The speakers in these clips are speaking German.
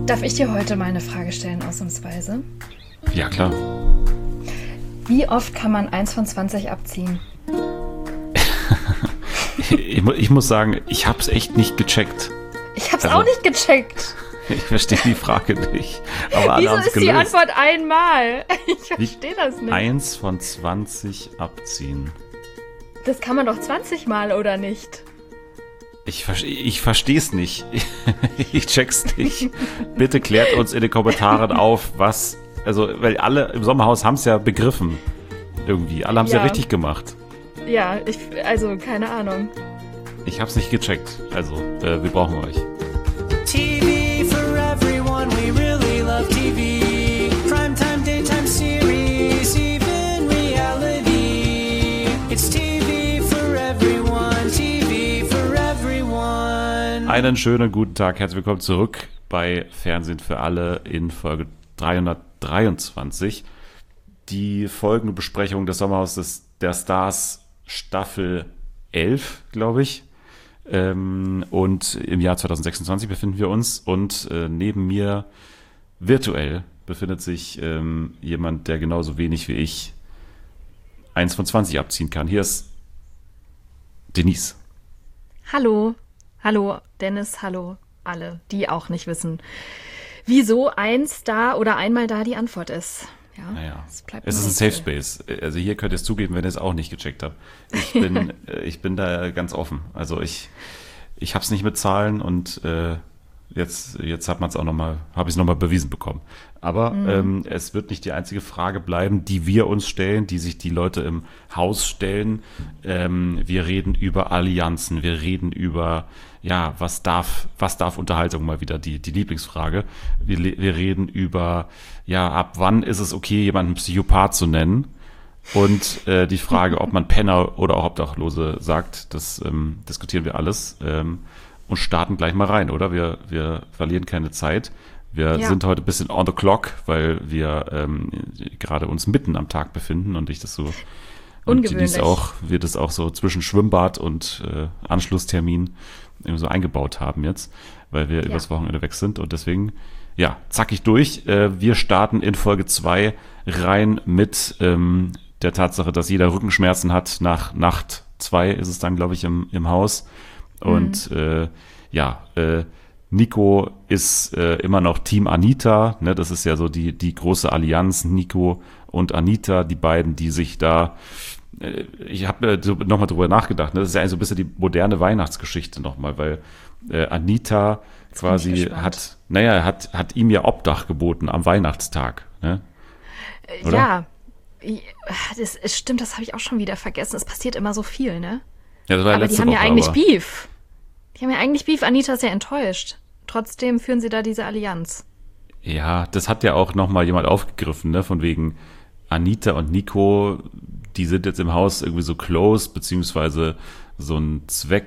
Darf ich dir heute mal eine Frage stellen, ausnahmsweise? Ja, klar. Wie oft kann man 1 von 20 abziehen? Ich muss sagen, ich hab's echt nicht gecheckt. Ich hab's auch nicht gecheckt. Ich verstehe die Frage nicht. Aber alle Wieso haben's ist gelöst. die Antwort einmal? Ich verstehe das nicht. 1 von 20 abziehen. Das kann man doch 20 Mal, oder nicht? Ich verstehe es nicht. Ich check's nicht. Bitte klärt uns in den Kommentaren auf, was... Also, weil alle im Sommerhaus haben es ja begriffen. Irgendwie. Alle haben es ja richtig gemacht. Ja, also keine Ahnung. Ich hab's nicht gecheckt. Also, wir brauchen euch. TV for everyone, we really love TV. Primetime, daytime series, even reality. It's TV for everyone, TV for everyone. Einen schönen guten Tag. Herzlich willkommen zurück bei Fernsehen für alle in Folge 323. Die folgende Besprechung des Sommerhauses der Stars Staffel 11, glaube ich. Und im Jahr 2026 befinden wir uns. Und neben mir virtuell befindet sich jemand, der genauso wenig wie ich 1 von 20 abziehen kann. Hier ist Denise. Hallo. Hallo, Dennis, hallo alle, die auch nicht wissen, wieso ein Star oder einmal da die Antwort ist. Ja, Naja, bleibt es ist ein Safe Space. Also hier könnt ihr es zugeben, wenn ihr es auch nicht gecheckt habt. Ich bin da ganz offen. Also ich habe es nicht mit Zahlen und jetzt hat man es auch habe ich es nochmal bewiesen bekommen. Aber es wird nicht die einzige Frage bleiben, die wir uns stellen, die sich die Leute im Haus stellen. Wir reden über Allianzen, wir reden über was darf Unterhaltung mal wieder, die Lieblingsfrage. Wir reden über, ab wann ist es okay, jemanden Psychopath zu nennen? Und die Frage, ob man Penner oder auch Obdachlose sagt, das diskutieren wir alles und starten gleich mal rein, oder? Wir verlieren keine Zeit. Wir sind heute ein bisschen on the clock, weil wir gerade uns mitten am Tag befinden und ich das so ungewöhnlich. Wir das auch so zwischen Schwimmbad und Anschlusstermin irgendwie so eingebaut haben jetzt, weil wir übers Wochenende weg sind und deswegen, zackig durch. Wir starten in Folge 2 rein mit der Tatsache, dass jeder Rückenschmerzen hat. Nach Nacht 2 ist es dann, glaube ich, im Haus. Und Nico ist immer noch Team Anita. Ne? Das ist ja so die große Allianz, Nico und Anita, die beiden, die sich da... Ich habe nochmal drüber nachgedacht. Ne? Das ist ja so ein bisschen die moderne Weihnachtsgeschichte nochmal, weil Anita quasi hat ihm ja Obdach geboten am Weihnachtstag. Ne? Oder? Ja, das stimmt, das habe ich auch schon wieder vergessen. Es passiert immer so viel, ne? Ja, das war aber die haben ja eigentlich Beef. Die haben ja eigentlich Beef. Anita ist ja enttäuscht. Trotzdem führen sie da diese Allianz. Ja, das hat ja auch nochmal jemand aufgegriffen, ne? Von wegen Anita und Nico, die sind jetzt im Haus irgendwie so close, beziehungsweise so ein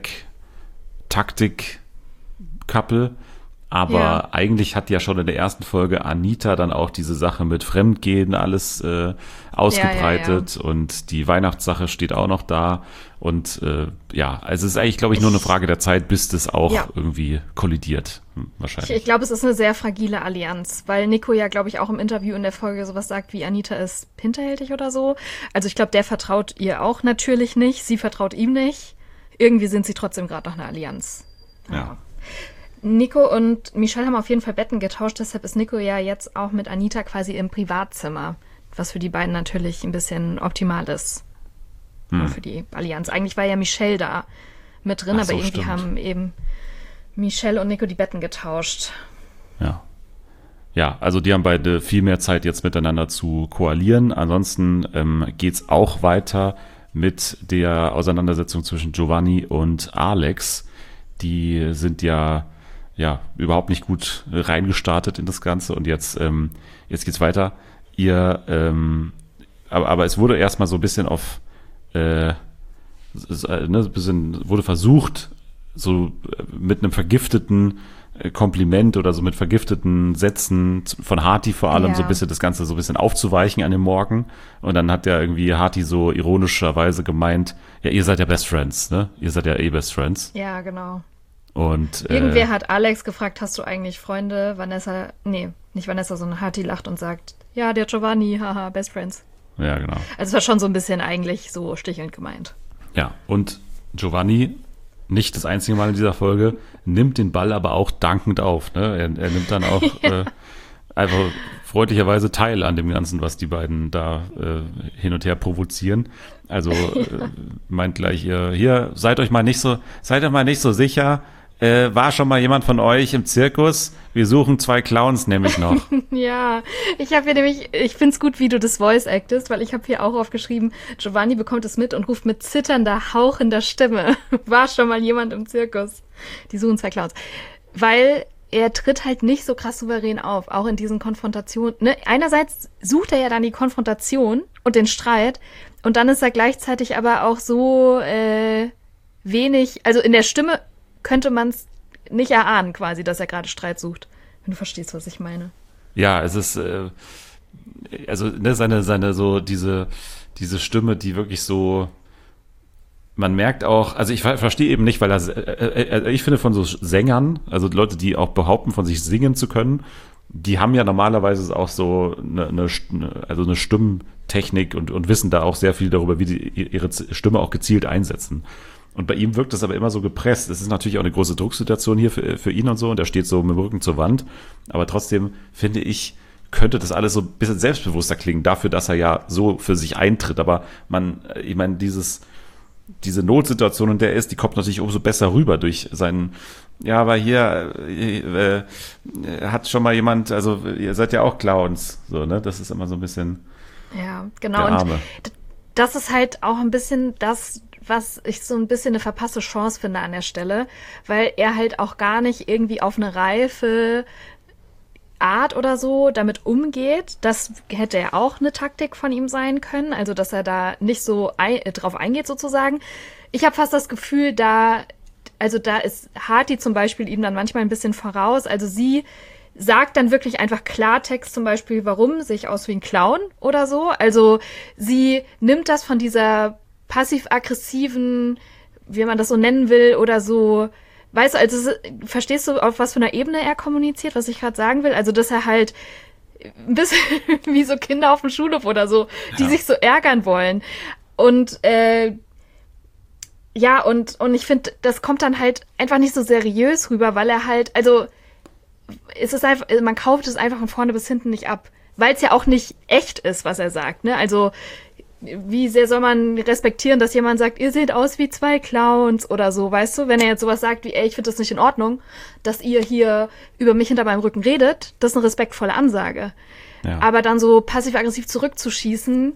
Zweck-Taktik-Couple. Aber eigentlich hat ja schon in der ersten Folge Anita dann auch diese Sache mit Fremdgehen alles ausgebreitet und die Weihnachtssache steht auch noch da und also es ist eigentlich, glaube ich, nur eine Frage der Zeit, bis das auch irgendwie kollidiert, wahrscheinlich. Ich glaube, es ist eine sehr fragile Allianz, weil Nico ja, glaube ich, auch im Interview in der Folge sowas sagt wie Anita ist hinterhältig oder so. Also ich glaube, der vertraut ihr auch natürlich nicht, sie vertraut ihm nicht. Irgendwie sind sie trotzdem gerade noch eine Allianz. Ja. Nico und Michelle haben auf jeden Fall Betten getauscht, deshalb ist Nico ja jetzt auch mit Anita quasi im Privatzimmer, was für die beiden natürlich ein bisschen optimal ist. Für die Allianz. Eigentlich war ja Michelle da mit drin, aber irgendwie haben eben Michelle und Nico die Betten getauscht. Ja. Ja, also die haben beide viel mehr Zeit jetzt miteinander zu koalieren. Ansonsten geht's auch weiter mit der Auseinandersetzung zwischen Giovanni und Alex. Die sind ja überhaupt nicht gut reingestartet in das Ganze und jetzt geht's weiter. Aber es wurde erstmal so ein bisschen wurde versucht, so mit einem vergifteten Kompliment oder so mit vergifteten Sätzen von Harty vor allem so ein bisschen das Ganze so ein bisschen aufzuweichen an dem Morgen. Und dann hat ja irgendwie Harty so ironischerweise gemeint, ja, ihr seid ja Best Friends, ne? Ihr seid ja Best Friends. Ja, genau. Und Irgendwer hat Alex gefragt, hast du eigentlich Freunde? Vanessa, nee, nicht Vanessa, sondern Hati lacht und sagt, ja, der Giovanni, haha, Best Friends. ja, genau. Also es war schon so ein bisschen eigentlich so stichelnd gemeint. Ja, und Giovanni, nicht das einzige Mal in dieser Folge, nimmt den Ball aber auch dankend auf. Ne? Er nimmt dann auch einfach freundlicherweise teil an dem Ganzen, was die beiden da hin und her provozieren. Also meint gleich, hier, seid euch mal nicht so sicher. War schon mal jemand von euch im Zirkus? Wir suchen 2 Clowns nämlich noch. Ja, ich habe hier nämlich, ich find's gut, wie du das Voice actest, weil ich habe hier auch aufgeschrieben, Giovanni bekommt es mit und ruft mit zitternder, hauchender Stimme. War schon mal jemand im Zirkus? Die suchen 2 Clowns. Weil er tritt halt nicht so krass souverän auf, auch in diesen Konfrontationen. Ne? Einerseits sucht er ja dann die Konfrontation und den Streit und dann ist er gleichzeitig aber auch so wenig, also in der Stimme könnte man es nicht erahnen quasi, dass er gerade Streit sucht, wenn du verstehst, was ich meine. Ja, es ist also ne, seine so diese Stimme, die wirklich so, man merkt auch, also ich verstehe eben nicht, weil ich finde von so Sängern, also Leute, die auch behaupten, von sich singen zu können, die haben ja normalerweise auch so eine Stimmtechnik und wissen da auch sehr viel darüber, wie die ihre Stimme auch gezielt einsetzen. Und bei ihm wirkt das aber immer so gepresst. Es ist natürlich auch eine große Drucksituation hier für ihn und so. Und er steht so mit dem Rücken zur Wand. Aber trotzdem, finde ich, könnte das alles so ein bisschen selbstbewusster klingen. Dafür, dass er ja so für sich eintritt. Aber ich meine, diese Notsituation, in der er ist, die kommt natürlich umso besser rüber durch seinen, ja, aber hier hat schon mal jemand, also ihr seid ja auch Clowns. So, ne? Das ist immer so ein bisschen ja, genau. der Arme. Und das ist halt auch ein bisschen das, was ich so ein bisschen eine verpasste Chance finde an der Stelle, weil er halt auch gar nicht irgendwie auf eine reife Art oder so damit umgeht. Das hätte ja auch eine Taktik von ihm sein können, also dass er da nicht so drauf eingeht sozusagen. Ich habe fast das Gefühl, da ist Hati zum Beispiel ihm dann manchmal ein bisschen voraus, also sie sagt dann wirklich einfach Klartext zum Beispiel, warum, sehe ich aus wie ein Clown oder so. Also sie nimmt das von dieser passiv-aggressiven, wie man das so nennen will, oder so, weißt du, also verstehst du, auf was für einer Ebene er kommuniziert, was ich gerade sagen will? Also, dass er halt ein bisschen wie so Kinder auf dem Schulhof oder so, die sich so ärgern wollen. Und ja, und ich finde, das kommt dann halt einfach nicht so seriös rüber, weil er halt, also es ist einfach, man kauft es einfach von vorne bis hinten nicht ab, weil es ja auch nicht echt ist, was er sagt, ne? Also wie sehr soll man respektieren, dass jemand sagt, ihr seht aus wie 2 Clowns oder so, weißt du? Wenn er jetzt sowas sagt wie, ey, ich finde das nicht in Ordnung, dass ihr hier über mich hinter meinem Rücken redet, das ist eine respektvolle Ansage. Ja. Aber dann so passiv-aggressiv zurückzuschießen,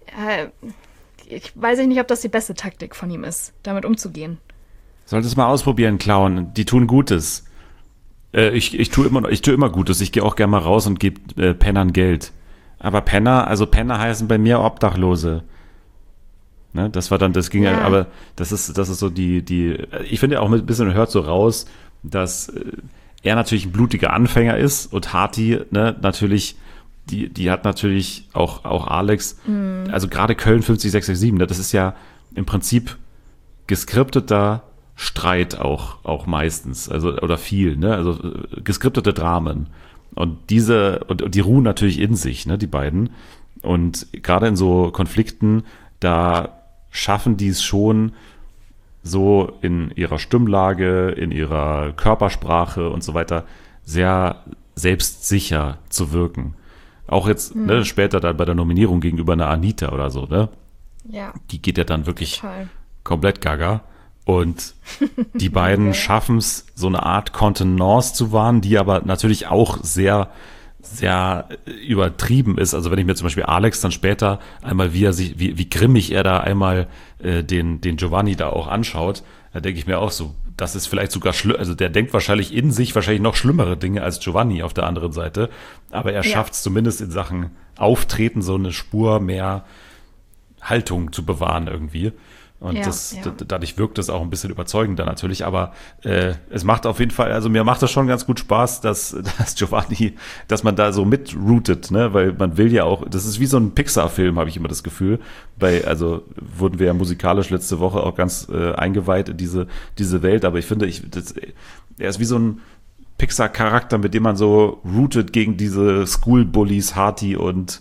ich weiß nicht, ob das die beste Taktik von ihm ist, damit umzugehen. Solltest mal ausprobieren, Clown. Die tun Gutes. Ich tue immer Gutes. Ich gehe auch gerne mal raus und gebe Pennern Geld. Aber Penner heißen bei mir Obdachlose. Ne, das war dann, das ging ja, aber das ist so ich finde auch mit ein bisschen hört so raus, dass er natürlich ein blutiger Anfänger ist und Hati, ne, natürlich, die hat natürlich auch Alex, also gerade Köln 50667, ne, das ist ja im Prinzip geskripteter Streit auch meistens, also, oder viel, ne, also geskriptete Dramen. Und die ruhen natürlich in sich, ne, die beiden. Und gerade in so Konflikten, da schaffen die es schon, so in ihrer Stimmlage, in ihrer Körpersprache und so weiter, sehr selbstsicher zu wirken. Auch jetzt, ne, später dann bei der Nominierung gegenüber einer Anita oder so, ne? Ja. Die geht ja dann wirklich komplett gaga. Und die beiden schaffen es, so eine Art Kontenance zu wahren, die aber natürlich auch sehr, sehr übertrieben ist. Also wenn ich mir zum Beispiel Alex dann später einmal, wie grimmig er da einmal den Giovanni da auch anschaut, da denke ich mir auch so, das ist vielleicht sogar also der denkt wahrscheinlich in sich noch schlimmere Dinge als Giovanni auf der anderen Seite. Aber er schafft es zumindest in Sachen Auftreten, so eine Spur mehr Haltung zu bewahren irgendwie. Und Ja, dadurch wirkt es auch ein bisschen überzeugender natürlich, aber es macht auf jeden Fall, also mir macht das schon ganz gut Spaß, dass Giovanni, dass man da so mitroutet, ne, weil man will ja auch, das ist wie so ein Pixar-Film, habe ich immer das Gefühl, also wurden wir ja musikalisch letzte Woche auch ganz eingeweiht in diese Welt, aber ich finde, er ist wie so ein Pixar-Charakter, mit dem man so routet gegen diese School-Bullies, Harty und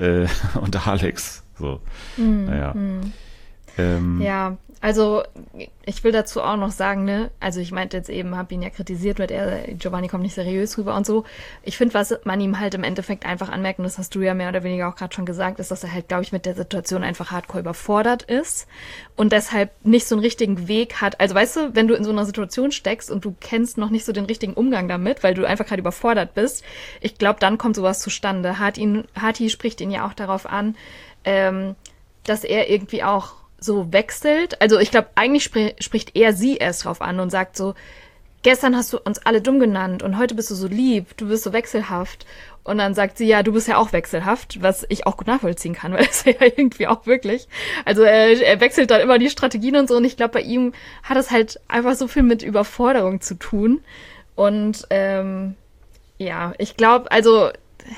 Alex, so, naja. Ja, also ich will dazu auch noch sagen, ne, also ich meinte jetzt eben, habe ihn ja kritisiert Giovanni kommt nicht seriös rüber und so. Ich finde, was man ihm halt im Endeffekt einfach anmerkt, und das hast du ja mehr oder weniger auch gerade schon gesagt, ist, dass er halt, glaube ich, mit der Situation einfach hardcore überfordert ist und deshalb nicht so einen richtigen Weg hat. Also weißt du, wenn du in so einer Situation steckst und du kennst noch nicht so den richtigen Umgang damit, weil du einfach gerade überfordert bist, ich glaube, dann kommt sowas zustande. Harty spricht ihn ja auch darauf an, dass er irgendwie auch so wechselt. Also ich glaube, eigentlich spricht er sie erst drauf an und sagt so, gestern hast du uns alle dumm genannt und heute bist du so lieb, du bist so wechselhaft. Und dann sagt sie, ja, du bist ja auch wechselhaft, was ich auch gut nachvollziehen kann, weil das ja irgendwie auch wirklich. Also er wechselt dann immer die Strategien und so und ich glaube, bei ihm hat es halt einfach so viel mit Überforderung zu tun. Und ja, ich glaube, also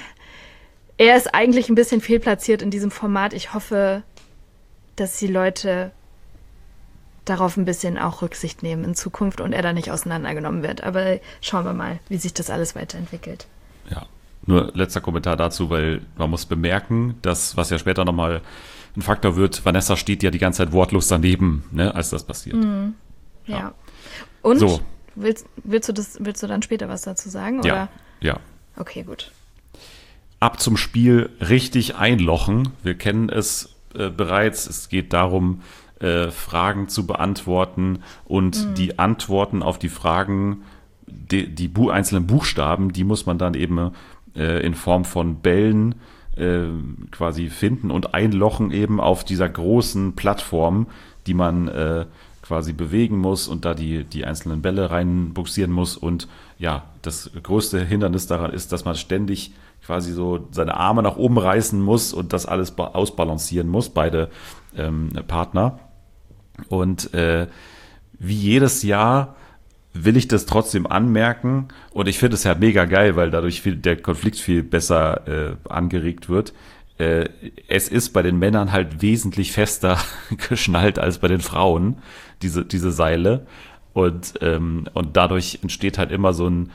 er ist eigentlich ein bisschen fehlplatziert in diesem Format. Ich hoffe, dass die Leute darauf ein bisschen auch Rücksicht nehmen in Zukunft und er da nicht auseinandergenommen wird. Aber schauen wir mal, wie sich das alles weiterentwickelt. Ja, nur letzter Kommentar dazu, weil man muss bemerken, dass, was ja später nochmal ein Faktor wird, Vanessa steht ja die ganze Zeit wortlos daneben, ne, als das passiert. Ja. Und? So. Willst du dann später was dazu sagen? Oder? Ja. Okay, gut. Ab zum Spiel richtig einlochen. Wir kennen es bereits. Es geht darum, Fragen zu beantworten und die Antworten auf die Fragen, die einzelnen Buchstaben, die muss man dann eben in Form von Bällen quasi finden und einlochen eben auf dieser großen Plattform, die man quasi bewegen muss und da die einzelnen Bälle reinbuxieren muss. Und ja, das größte Hindernis daran ist, dass man ständig quasi so seine Arme nach oben reißen muss und das alles ausbalancieren muss, beide Partner. Und wie jedes Jahr will ich das trotzdem anmerken und ich finde es ja mega geil, weil dadurch der Konflikt viel besser angeregt wird. Es ist bei den Männern halt wesentlich fester geschnallt als bei den Frauen, diese Seile. Und dadurch entsteht halt immer so ein,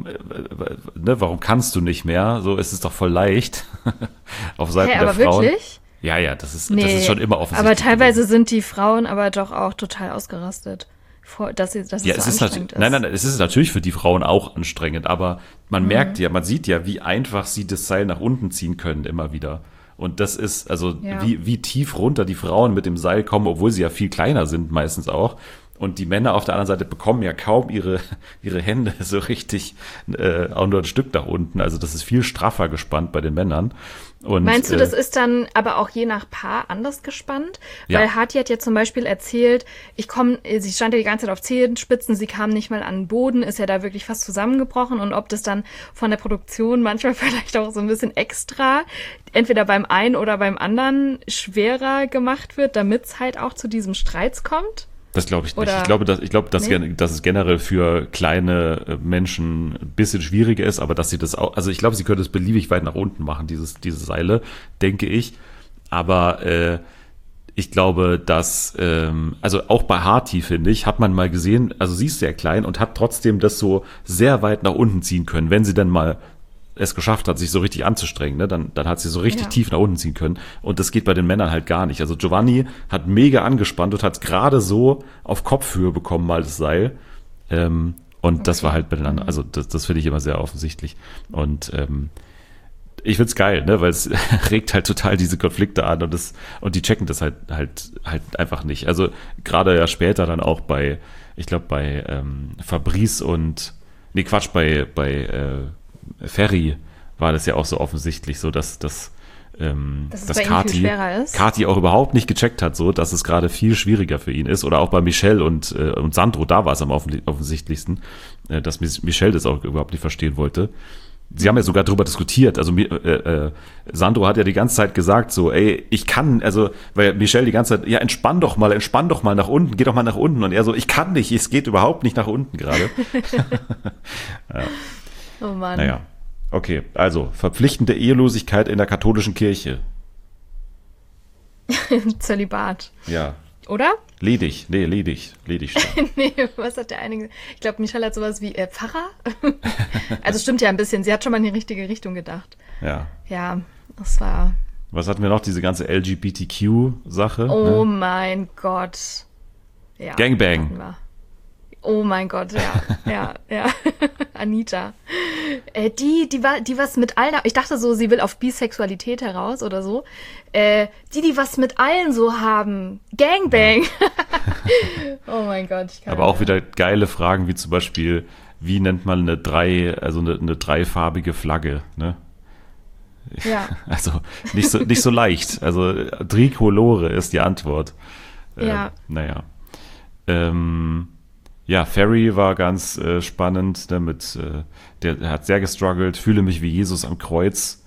warum kannst du nicht mehr? So, es ist doch voll leicht auf Seiten der Frauen. Aber wirklich? Ja, das ist schon immer offensichtlich. Aber teilweise sind die Frauen aber doch auch total ausgerastet, dass es so anstrengend ist. Nein, es ist natürlich für die Frauen auch anstrengend, aber man merkt ja, man sieht ja, wie einfach sie das Seil nach unten ziehen können immer wieder. Und das ist, also wie tief runter die Frauen mit dem Seil kommen, obwohl sie ja viel kleiner sind meistens auch. Und die Männer auf der anderen Seite bekommen ja kaum ihre Hände so richtig auch nur ein Stück nach unten. Also das ist viel straffer gespannt bei den Männern. Und, meinst du, das ist dann aber auch je nach Paar anders gespannt? Weil Harty hat ja zum Beispiel erzählt, sie stand ja die ganze Zeit auf Zehenspitzen, sie kam nicht mal an den Boden, ist ja da wirklich fast zusammengebrochen. Und ob das dann von der Produktion manchmal vielleicht auch so ein bisschen extra, entweder beim einen oder beim anderen, schwerer gemacht wird, damit es halt auch zu diesem Streits kommt? Das glaube ich nicht. Ich glaube, dass es generell für kleine Menschen ein bisschen schwieriger ist, aber dass sie das auch, also ich glaube, sie können das beliebig weit nach unten machen, diese Seile, denke ich. Aber ich glaube, dass, also auch bei Harty, finde ich, hat man mal gesehen, also sie ist sehr klein und hat trotzdem das so sehr weit nach unten ziehen können, wenn sie dann mal es geschafft hat, sich so richtig anzustrengen, ne? Dann hat sie so richtig tief nach unten ziehen können. Und das geht bei den Männern halt gar nicht. Also Giovanni hat mega angespannt und hat es gerade so auf Kopfhöhe bekommen, mal das Seil. Und das war halt bei den anderen, also das finde ich immer sehr offensichtlich. Und ich find's geil, ne? Weil es regt halt total diese Konflikte an und die checken das halt einfach nicht. Also gerade ja später dann auch bei Fabrice bei Ferry war das ja auch so offensichtlich so, dass Kathi auch überhaupt nicht gecheckt hat, so dass es gerade viel schwieriger für ihn ist. Oder auch bei Michelle und Sandro, da war es am offensichtlichsten, dass Michelle das auch überhaupt nicht verstehen wollte. Sie haben ja sogar darüber diskutiert. Also Sandro hat ja die ganze Zeit gesagt so, ey, ich kann, also, weil Michelle die ganze Zeit, ja, entspann doch mal nach unten, geh doch mal nach unten. Und er so, ich kann nicht, es geht überhaupt nicht nach unten gerade. Ja. Oh Mann. Naja, okay, also verpflichtende Ehelosigkeit in der katholischen Kirche. Zölibat. Ja. Oder? Ledig stand. Nee, was hat der eine? Ich glaube, Michelle hat sowas wie Pfarrer. Also stimmt ja ein bisschen. Sie hat schon mal in die richtige Richtung gedacht. Ja. Ja, das war. Was hatten wir noch? Diese ganze LGBTQ-Sache. Oh ne? mein Gott. Ja, Gangbang. hatten wir. Oh mein Gott, ja. Anita. Die was mit allen, ich dachte so, sie will auf Bisexualität heraus oder so. Die was mit allen so haben. Gangbang. Oh mein Gott. Ich kann Aber auch wieder geile Fragen, wie zum Beispiel, wie nennt man eine dreifarbige Flagge, ne? Ja. Also nicht so leicht. Also Tricolore ist die Antwort. Ja. Naja. Ja, Ferry war ganz spannend, damit der hat sehr gestruggelt, fühle mich wie Jesus am Kreuz.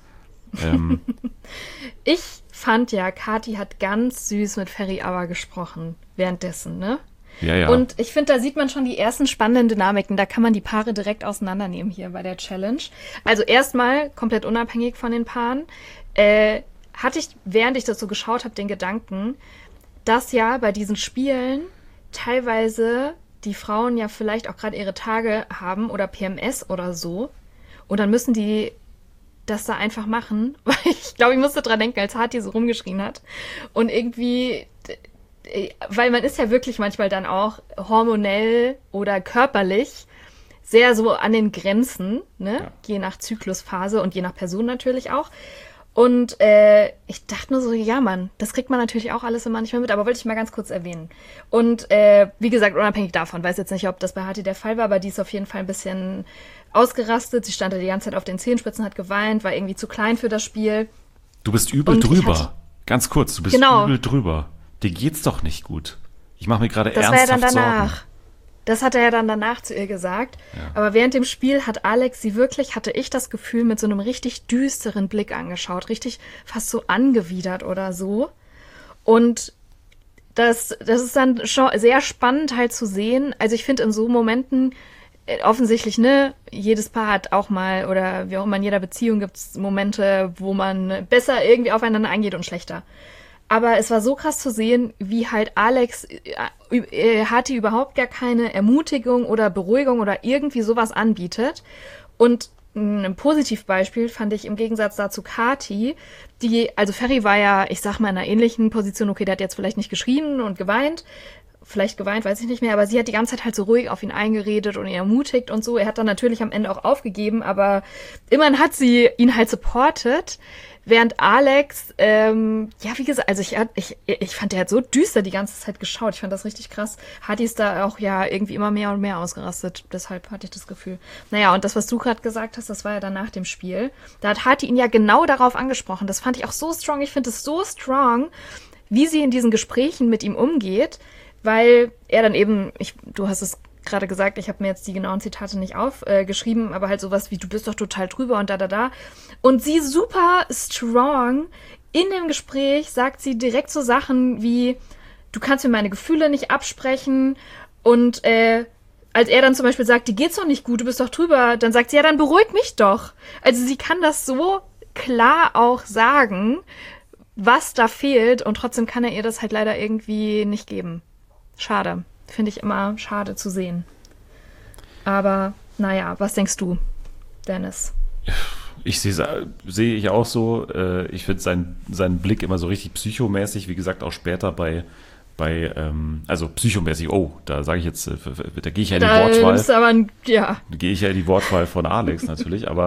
Ich fand ja, Kathi hat ganz süß mit Ferry aber gesprochen währenddessen, ne? Ja. Und ich finde, da sieht man schon die ersten spannenden Dynamiken. Da kann man die Paare direkt auseinandernehmen hier bei der Challenge. Also erstmal, komplett unabhängig von den Paaren, hatte ich, während ich das so geschaut habe, den Gedanken, dass ja bei diesen Spielen teilweise die Frauen ja vielleicht auch gerade ihre Tage haben oder PMS oder so. Und dann müssen die das da einfach machen. Weil ich glaube, ich musste dran denken, als Hati so rumgeschrien hat. Und irgendwie, weil man ist ja wirklich manchmal dann auch hormonell oder körperlich sehr so an den Grenzen, ne? Ja. Je nach Zyklusphase und je nach Person natürlich auch. Und ich dachte nur so, ja Mann, das kriegt man natürlich auch alles immer nicht mehr mit, aber wollte ich mal ganz kurz erwähnen. Und wie gesagt, unabhängig davon, weiß jetzt nicht, ob das bei Hati der Fall war, aber die ist auf jeden Fall ein bisschen ausgerastet. Sie stand da die ganze Zeit auf den Zehenspitzen, hat geweint, war irgendwie zu klein für das Spiel. Du bist übel drüber. Ganz kurz, du bist übel drüber. Dir geht's doch nicht gut. Ich mache mir gerade ernsthaft Sorgen. Das war ja dann danach. Das hat er ja dann danach zu ihr gesagt. Ja. Aber während dem Spiel hat Alex sie wirklich, hatte ich das Gefühl, mit so einem richtig düsteren Blick angeschaut. Richtig fast so angewidert oder so. Und das ist dann schon sehr spannend halt zu sehen. Also ich finde in so Momenten, offensichtlich, ne, jedes Paar hat auch mal, oder wie auch immer in jeder Beziehung gibt es Momente, wo man besser irgendwie aufeinander eingeht und schlechter. Aber es war so krass zu sehen, wie halt Alex Hati überhaupt gar keine Ermutigung oder Beruhigung oder irgendwie sowas anbietet. Und ein Positivbeispiel fand ich im Gegensatz dazu Kathi, also Ferry war ja, ich sag mal, in einer ähnlichen Position, okay, der hat jetzt vielleicht nicht geschrien und geweint, vielleicht geweint, weiß ich nicht mehr, aber sie hat die ganze Zeit halt so ruhig auf ihn eingeredet und ihn ermutigt und so. Er hat dann natürlich am Ende auch aufgegeben, aber immerhin hat sie ihn halt supportet. Während Alex, ja, wie gesagt, also ich fand, der hat so düster die ganze Zeit geschaut. Ich fand das richtig krass. Hati ist da auch ja irgendwie immer mehr und mehr ausgerastet. Deshalb hatte ich das Gefühl. Naja, und das, was du gerade gesagt hast, das war ja dann nach dem Spiel. Da hat Hati ihn ja genau darauf angesprochen. Das fand ich auch so strong. Ich finde es so strong, wie sie in diesen Gesprächen mit ihm umgeht, weil er dann eben, du hast es gerade gesagt, ich habe mir jetzt die genauen Zitate nicht aufgeschrieben, aber halt sowas wie, du bist doch total drüber und da. Und sie super strong in dem Gespräch sagt sie direkt so Sachen wie, du kannst mir meine Gefühle nicht absprechen. Und als er dann zum Beispiel sagt, dir geht's doch nicht gut, du bist doch drüber, dann sagt sie, ja, dann beruhig mich doch. Also sie kann das so klar auch sagen, was da fehlt, und trotzdem kann er ihr das halt leider irgendwie nicht geben. Schade. Finde ich immer schade zu sehen. Aber, naja, was denkst du, Dennis? Ich sehe ich auch so. Ich finde seinen Blick immer so richtig psychomäßig. Wie gesagt, auch später also psychomäßig, da sage ich jetzt, da gehe ich ja in die Wortwahl. Ist aber ja. Da gehe ich ja in die Wortwahl von Alex natürlich, aber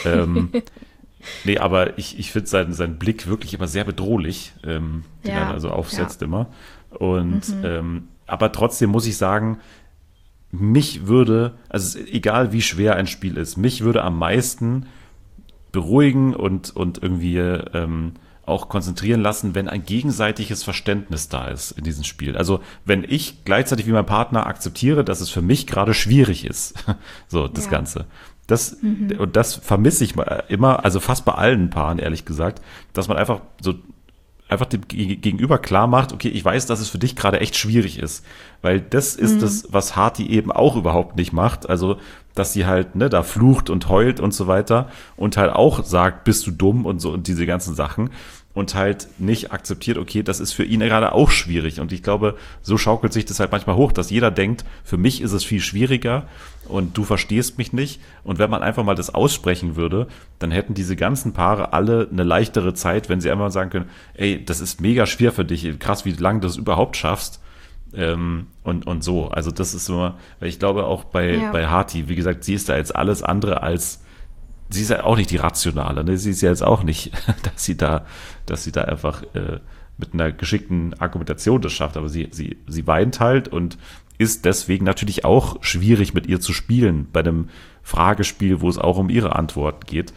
nee, aber ich finde seinen Blick wirklich immer sehr bedrohlich, den er also aufsetzt immer. Und aber trotzdem muss ich sagen, mich würde, also egal wie schwer ein Spiel ist, mich würde am meisten beruhigen und irgendwie auch konzentrieren lassen, wenn ein gegenseitiges Verständnis da ist in diesem Spiel. Also wenn ich gleichzeitig wie mein Partner akzeptiere, dass es für mich gerade schwierig ist, so das Ganze, und das vermisse ich mal immer, also fast bei allen Paaren, ehrlich gesagt, dass man einfach dem Gegenüber klar macht, okay, ich weiß, dass es für dich gerade echt schwierig ist, weil das ist das, was Hati eben auch überhaupt nicht macht, also, dass sie halt, ne, da flucht und heult und so weiter und halt auch sagt, bist du dumm und so und diese ganzen Sachen und halt nicht akzeptiert, okay, das ist für ihn gerade auch schwierig und ich glaube, so schaukelt sich das halt manchmal hoch, dass jeder denkt, für mich ist es viel schwieriger und du verstehst mich nicht und wenn man einfach mal das aussprechen würde, dann hätten diese ganzen Paare alle eine leichtere Zeit, wenn sie einfach sagen können, ey, das ist mega schwer für dich, krass, wie lange du das überhaupt schaffst und so, also das ist immer, weil ich glaube auch bei Hati, wie gesagt, sie ist da jetzt alles andere als sie ist ja auch nicht die Rationale, ne? Sie ist ja jetzt auch nicht, dass sie da einfach mit einer geschickten Argumentation das schafft, aber sie weint halt und ist deswegen natürlich auch schwierig mit ihr zu spielen bei einem Fragespiel, wo es auch um ihre Antworten geht.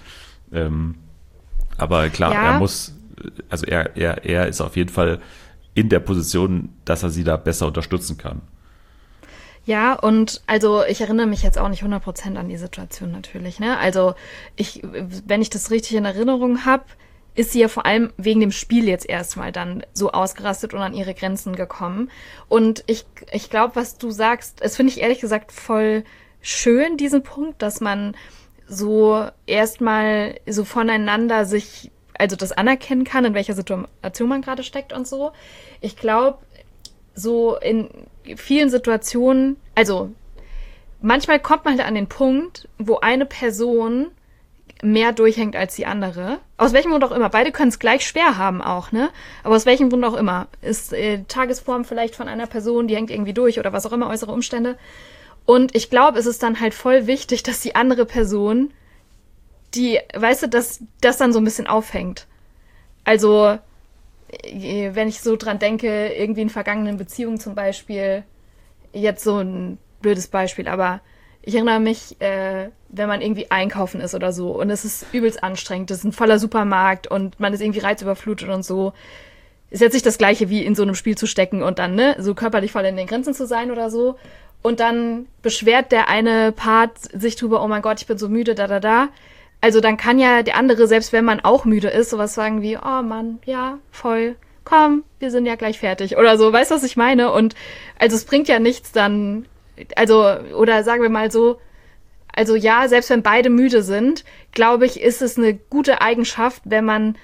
Aber klar, er ist auf jeden Fall in der Position, dass er sie da besser unterstützen kann. Ja, und also ich erinnere mich jetzt auch nicht 100% an die Situation natürlich, ne? Also wenn ich das richtig in Erinnerung habe, ist sie ja vor allem wegen dem Spiel jetzt erstmal dann so ausgerastet und an ihre Grenzen gekommen. Und ich glaube, was du sagst, das finde ich ehrlich gesagt voll schön, diesen Punkt, dass man so erstmal so voneinander sich, also das anerkennen kann, in welcher Situation man gerade steckt und so. Ich glaube, so in vielen Situationen, also manchmal kommt man halt an den Punkt, wo eine Person mehr durchhängt als die andere. Aus welchem Grund auch immer. Beide können es gleich schwer haben auch, ne? Aber aus welchem Grund auch immer. Ist Tagesform vielleicht von einer Person, die hängt irgendwie durch oder was auch immer, äußere Umstände. Und ich glaube, es ist dann halt voll wichtig, dass die andere Person, die, weißt du, dass das dann so ein bisschen aufhängt. Also wenn ich so dran denke, irgendwie in vergangenen Beziehungen zum Beispiel, jetzt so ein blödes Beispiel, aber ich erinnere mich, wenn man irgendwie einkaufen ist oder so und es ist übelst anstrengend, es ist ein voller Supermarkt und man ist irgendwie reizüberflutet und so, ist jetzt nicht das Gleiche wie in so einem Spiel zu stecken und dann, ne, so körperlich voll in den Grenzen zu sein oder so und dann beschwert der eine Part sich drüber, oh mein Gott, ich bin so müde, Also dann kann ja der andere, selbst wenn man auch müde ist, sowas sagen wie, oh Mann, ja, voll, komm, wir sind ja gleich fertig oder so, weißt du, was ich meine? Und also es bringt ja nichts dann, also, oder sagen wir mal so, also ja, selbst wenn beide müde sind, glaube ich, ist es eine gute Eigenschaft, wenn man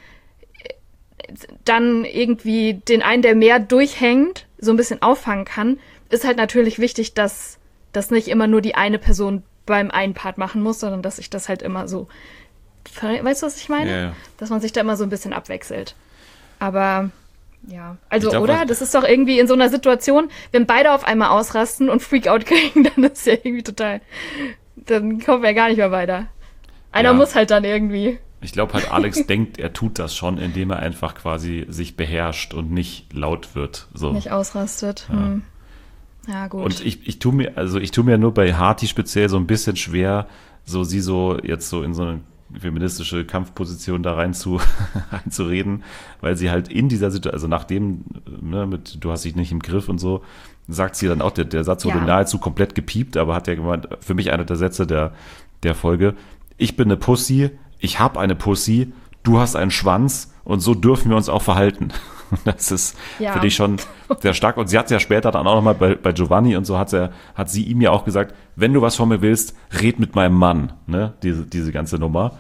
dann irgendwie den einen, der mehr durchhängt, so ein bisschen auffangen kann, ist halt natürlich wichtig, dass das nicht immer nur die eine Person beim einen Part machen muss, sondern dass ich das halt immer so, weißt du, was ich meine? Ja. Dass man sich da immer so ein bisschen abwechselt. Aber ja, also glaub, oder? Das ist doch irgendwie in so einer Situation, wenn beide auf einmal ausrasten und Freakout kriegen, dann ist ja irgendwie total, dann kommen wir ja gar nicht mehr weiter. Einer muss halt dann irgendwie. Ich glaube halt, Alex denkt, er tut das schon, indem er einfach quasi sich beherrscht und nicht laut wird. So. Nicht ausrastet. Ja, gut. Und ich tue mir nur bei Hati speziell so ein bisschen schwer, so sie so jetzt so in so eine feministische Kampfposition da reinzureden, weil sie halt in dieser Situation, also nachdem, ne, mit du hast dich nicht im Griff und so, sagt sie dann auch, der Satz wurde nahezu komplett gepiept, aber hat ja gemeint, für mich einer der Sätze der Folge, ich bin eine Pussy, ich habe eine Pussy, du hast einen Schwanz und so dürfen wir uns auch verhalten. Das ist, finde ich, schon sehr stark. Und sie hat ja später dann auch nochmal bei Giovanni und so hat sie ihm ja auch gesagt, wenn du was von mir willst, red mit meinem Mann, ne, diese ganze Nummer.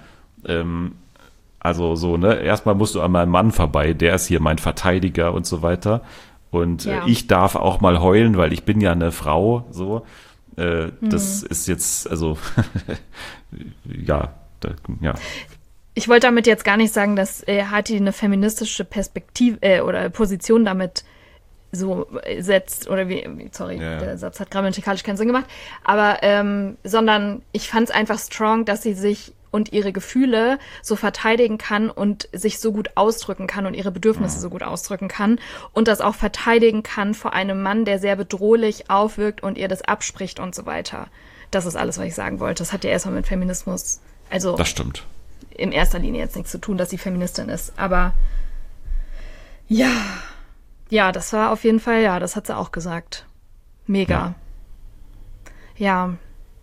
Also so, ne, erstmal musst du an meinem Mann vorbei, der ist hier mein Verteidiger und so weiter. Und ich darf auch mal heulen, weil ich bin ja eine Frau, so. Das ist jetzt, also, ja. Ich wollte damit jetzt gar nicht sagen, dass Hati eine feministische Perspektive oder Position damit so setzt, oder der Satz hat grammatikalisch keinen Sinn gemacht, aber sondern ich fand es einfach strong, dass sie sich und ihre Gefühle so verteidigen kann und sich so gut ausdrücken kann und ihre Bedürfnisse so gut ausdrücken kann und das auch verteidigen kann vor einem Mann, der sehr bedrohlich aufwirkt und ihr das abspricht und so weiter. Das ist alles, was ich sagen wollte. Das hat ja erstmal mit Feminismus, also das stimmt. In erster Linie jetzt nichts zu tun, dass sie Feministin ist. Aber ja, das war auf jeden Fall, ja, das hat sie auch gesagt. Mega. Ja.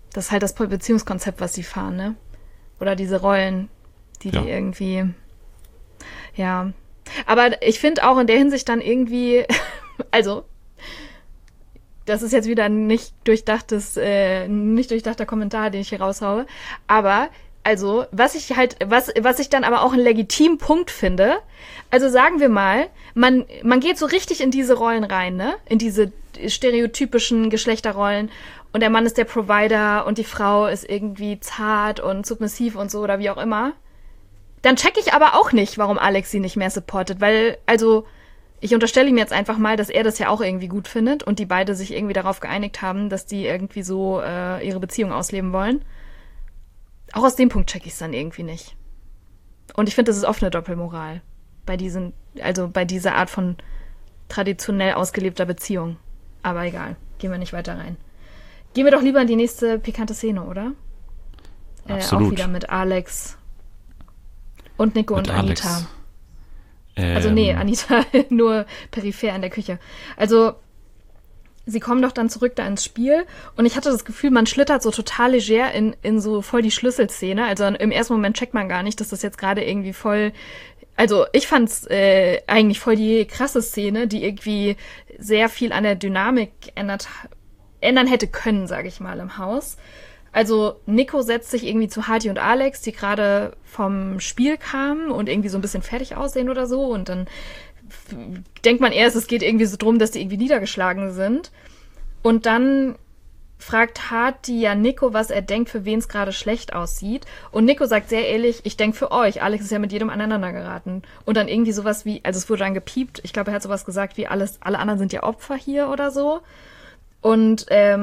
Das ist halt das Beziehungskonzept, was sie fahren, ne? Oder diese Rollen, die irgendwie, ja. Aber ich finde auch in der Hinsicht dann irgendwie, also, das ist jetzt wieder ein nicht durchdachter Kommentar, den ich hier raushaue, aber, also, was ich dann aber auch einen legitimen Punkt finde, also sagen wir mal, man geht so richtig in diese Rollen rein, ne? In diese stereotypischen Geschlechterrollen und der Mann ist der Provider und die Frau ist irgendwie zart und submissiv und so oder wie auch immer. Dann check ich aber auch nicht, warum Alex sie nicht mehr supportet, weil, also, ich unterstelle ihm jetzt einfach mal, dass er das ja auch irgendwie gut findet und die beide sich irgendwie darauf geeinigt haben, dass die irgendwie so ihre Beziehung ausleben wollen. Auch aus dem Punkt check ich es dann irgendwie nicht. Und ich finde, das ist oft eine Doppelmoral bei dieser Art von traditionell ausgelebter Beziehung. Aber egal, gehen wir nicht weiter rein. Gehen wir doch lieber in die nächste pikante Szene, oder? Absolut. Auch wieder mit Alex und Nico mit und Alex. Anita. Also nee, Anita nur peripher in der Küche. Also sie kommen doch dann zurück da ins Spiel und ich hatte das Gefühl, man schlittert so total leger in so voll die Schlüsselszene. Also im ersten Moment checkt man gar nicht, dass das jetzt gerade irgendwie voll... Also ich fand's eigentlich voll die krasse Szene, die irgendwie sehr viel an der Dynamik ändern hätte können, sage ich mal, im Haus. Also Nico setzt sich irgendwie zu Hati und Alex, die gerade vom Spiel kamen und irgendwie so ein bisschen fertig aussehen oder so. Und dann denkt man erst, es geht irgendwie so drum, dass die irgendwie niedergeschlagen sind. Und dann fragt Hati ja Nico, was er denkt, für wen es gerade schlecht aussieht. Und Nico sagt sehr ehrlich, ich denke für euch. Alex ist ja mit jedem aneinander geraten. Und dann irgendwie sowas wie, also es wurde dann gepiept. Ich glaube, er hat sowas gesagt wie, alle anderen sind ja Opfer hier oder so. Und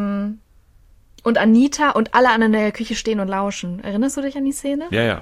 Anita und alle anderen in der Küche stehen und lauschen. Erinnerst du dich an die Szene? Ja.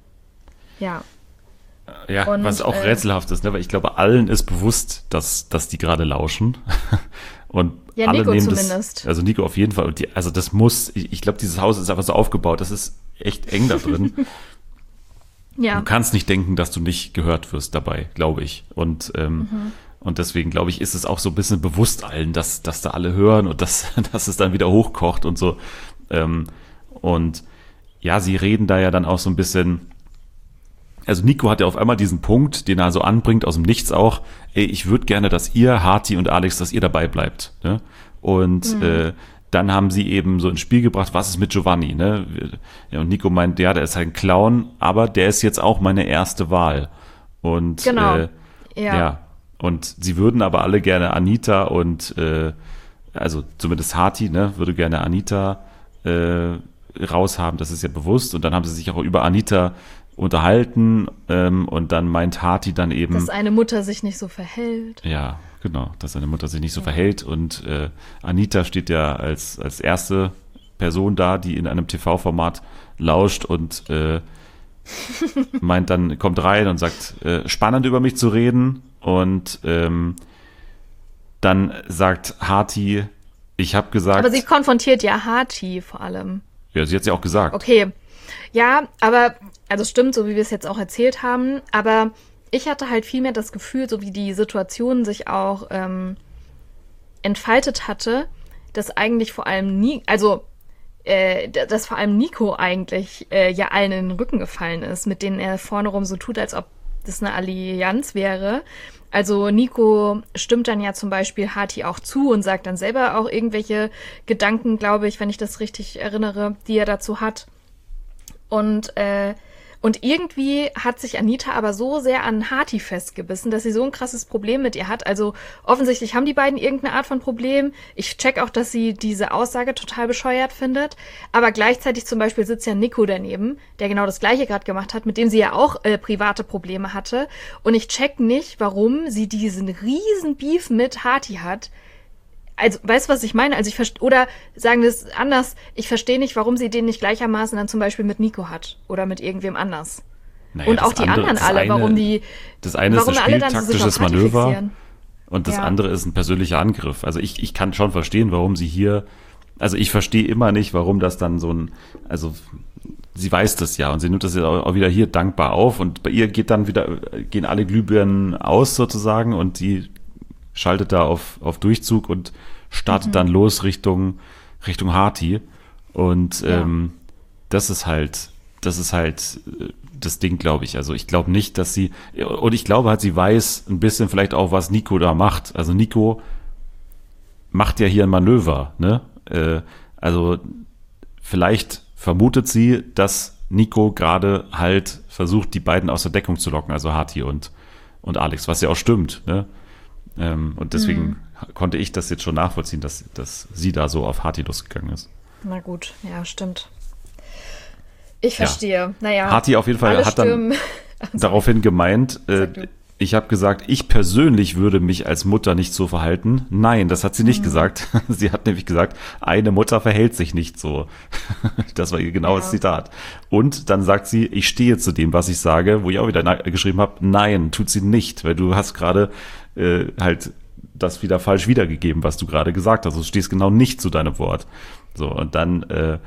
Ja, Und, was auch rätselhaft ist, ne? Weil ich glaube, allen ist bewusst, dass die gerade lauschen. Und ja, alle Nico nehmen zumindest. Also Nico auf jeden Fall. Und also das muss, ich glaube, dieses Haus ist einfach so aufgebaut, das ist echt eng da drin. Ja. Du kannst nicht denken, dass du nicht gehört wirst dabei, glaube ich. Und deswegen, glaube ich, ist es auch so ein bisschen bewusst allen, dass da alle hören und dass es dann wieder hochkocht und so. Und ja, sie reden da ja dann auch so ein bisschen. Also Nico hat ja auf einmal diesen Punkt, den er so anbringt, aus dem Nichts auch, ey, ich würde gerne, dass ihr, Hati und Alex, dass ihr dabei bleibt. Ne? Und dann haben sie eben so ins Spiel gebracht, was ist mit Giovanni? Ne? Ja, und Nico meint, ja, der ist halt ein Clown, aber der ist jetzt auch meine erste Wahl. Und Genau. Ja. Und sie würden aber alle gerne Anita und also zumindest Hati, ne, würde gerne Anita raushaben, das ist ja bewusst. Und dann haben sie sich auch über Anita unterhalten und dann meint Hati dann eben... Dass eine Mutter sich nicht so verhält. Ja, genau, dass eine Mutter sich nicht so verhält und Anita steht ja als erste Person da, die in einem TV-Format lauscht und meint dann, kommt rein und sagt, spannend über mich zu reden und dann sagt Hati, ich habe gesagt... Aber sie konfrontiert ja Hati vor allem. Ja, sie hat es ja auch gesagt. Okay, ja, aber, also stimmt, so wie wir es jetzt auch erzählt haben, aber ich hatte halt viel mehr das Gefühl, so wie die Situation sich auch entfaltet hatte, dass eigentlich vor allem dass vor allem Nico eigentlich ja allen in den Rücken gefallen ist, mit denen er vorne rum so tut, als ob das eine Allianz wäre. Also Nico stimmt dann ja zum Beispiel Hati auch zu und sagt dann selber auch irgendwelche Gedanken, glaube ich, wenn ich das richtig erinnere, die er dazu hat. Und irgendwie hat sich Anita aber so sehr an Hati festgebissen, dass sie so ein krasses Problem mit ihr hat. Also offensichtlich haben die beiden irgendeine Art von Problem. Ich check auch, dass sie diese Aussage total bescheuert findet. Aber gleichzeitig zum Beispiel sitzt ja Nico daneben, der genau das Gleiche gerade gemacht hat, mit dem sie ja auch private Probleme hatte. Und ich check nicht, warum sie diesen riesen Beef mit Hati hat. Also, weißt du, was ich meine? Also oder sagen wir es anders, ich verstehe nicht, warum sie den nicht gleichermaßen dann zum Beispiel mit Nico hat oder mit irgendwem anders. Naja, und auch die anderen alle, warum die... Das eine ist ein spieltaktisches Manöver fixieren. Und das andere ist ein persönlicher Angriff. Also ich kann schon verstehen, warum sie hier... Also ich verstehe immer nicht, warum das dann so ein... Also sie weiß das ja und sie nimmt das ja auch wieder hier dankbar auf und bei ihr gehen alle Glühbirnen aus sozusagen und die schaltet da auf Durchzug und startet dann los Richtung Hati. Und Ja. das ist halt das Ding, glaube ich. Also ich glaube nicht, dass und ich glaube halt, sie weiß ein bisschen vielleicht auch, was Nico da macht. Also Nico macht ja hier ein Manöver, ne? Also vielleicht vermutet sie, dass Nico gerade halt versucht, die beiden aus der Deckung zu locken, also Hati und Alex, was ja auch stimmt, ne? Und deswegen konnte ich das jetzt schon nachvollziehen, dass sie da so auf Hati losgegangen ist. Na gut, ja, stimmt. Ich Ja. verstehe. Naja. Hati auf jeden Fall alle hat dann daraufhin gemeint, Sag du. ich habe gesagt, ich persönlich würde mich als Mutter nicht so verhalten. Nein, das hat sie nicht gesagt. Sie hat nämlich gesagt, eine Mutter verhält sich nicht so. Das war ihr genaues Ja. Zitat. Und dann sagt sie, ich stehe zu dem, was ich sage, wo ich auch wieder geschrieben habe, nein, tut sie nicht, weil du hast gerade halt das wieder falsch wiedergegeben, was du gerade gesagt hast. Du stehst genau nicht zu deinem Wort. So, und dann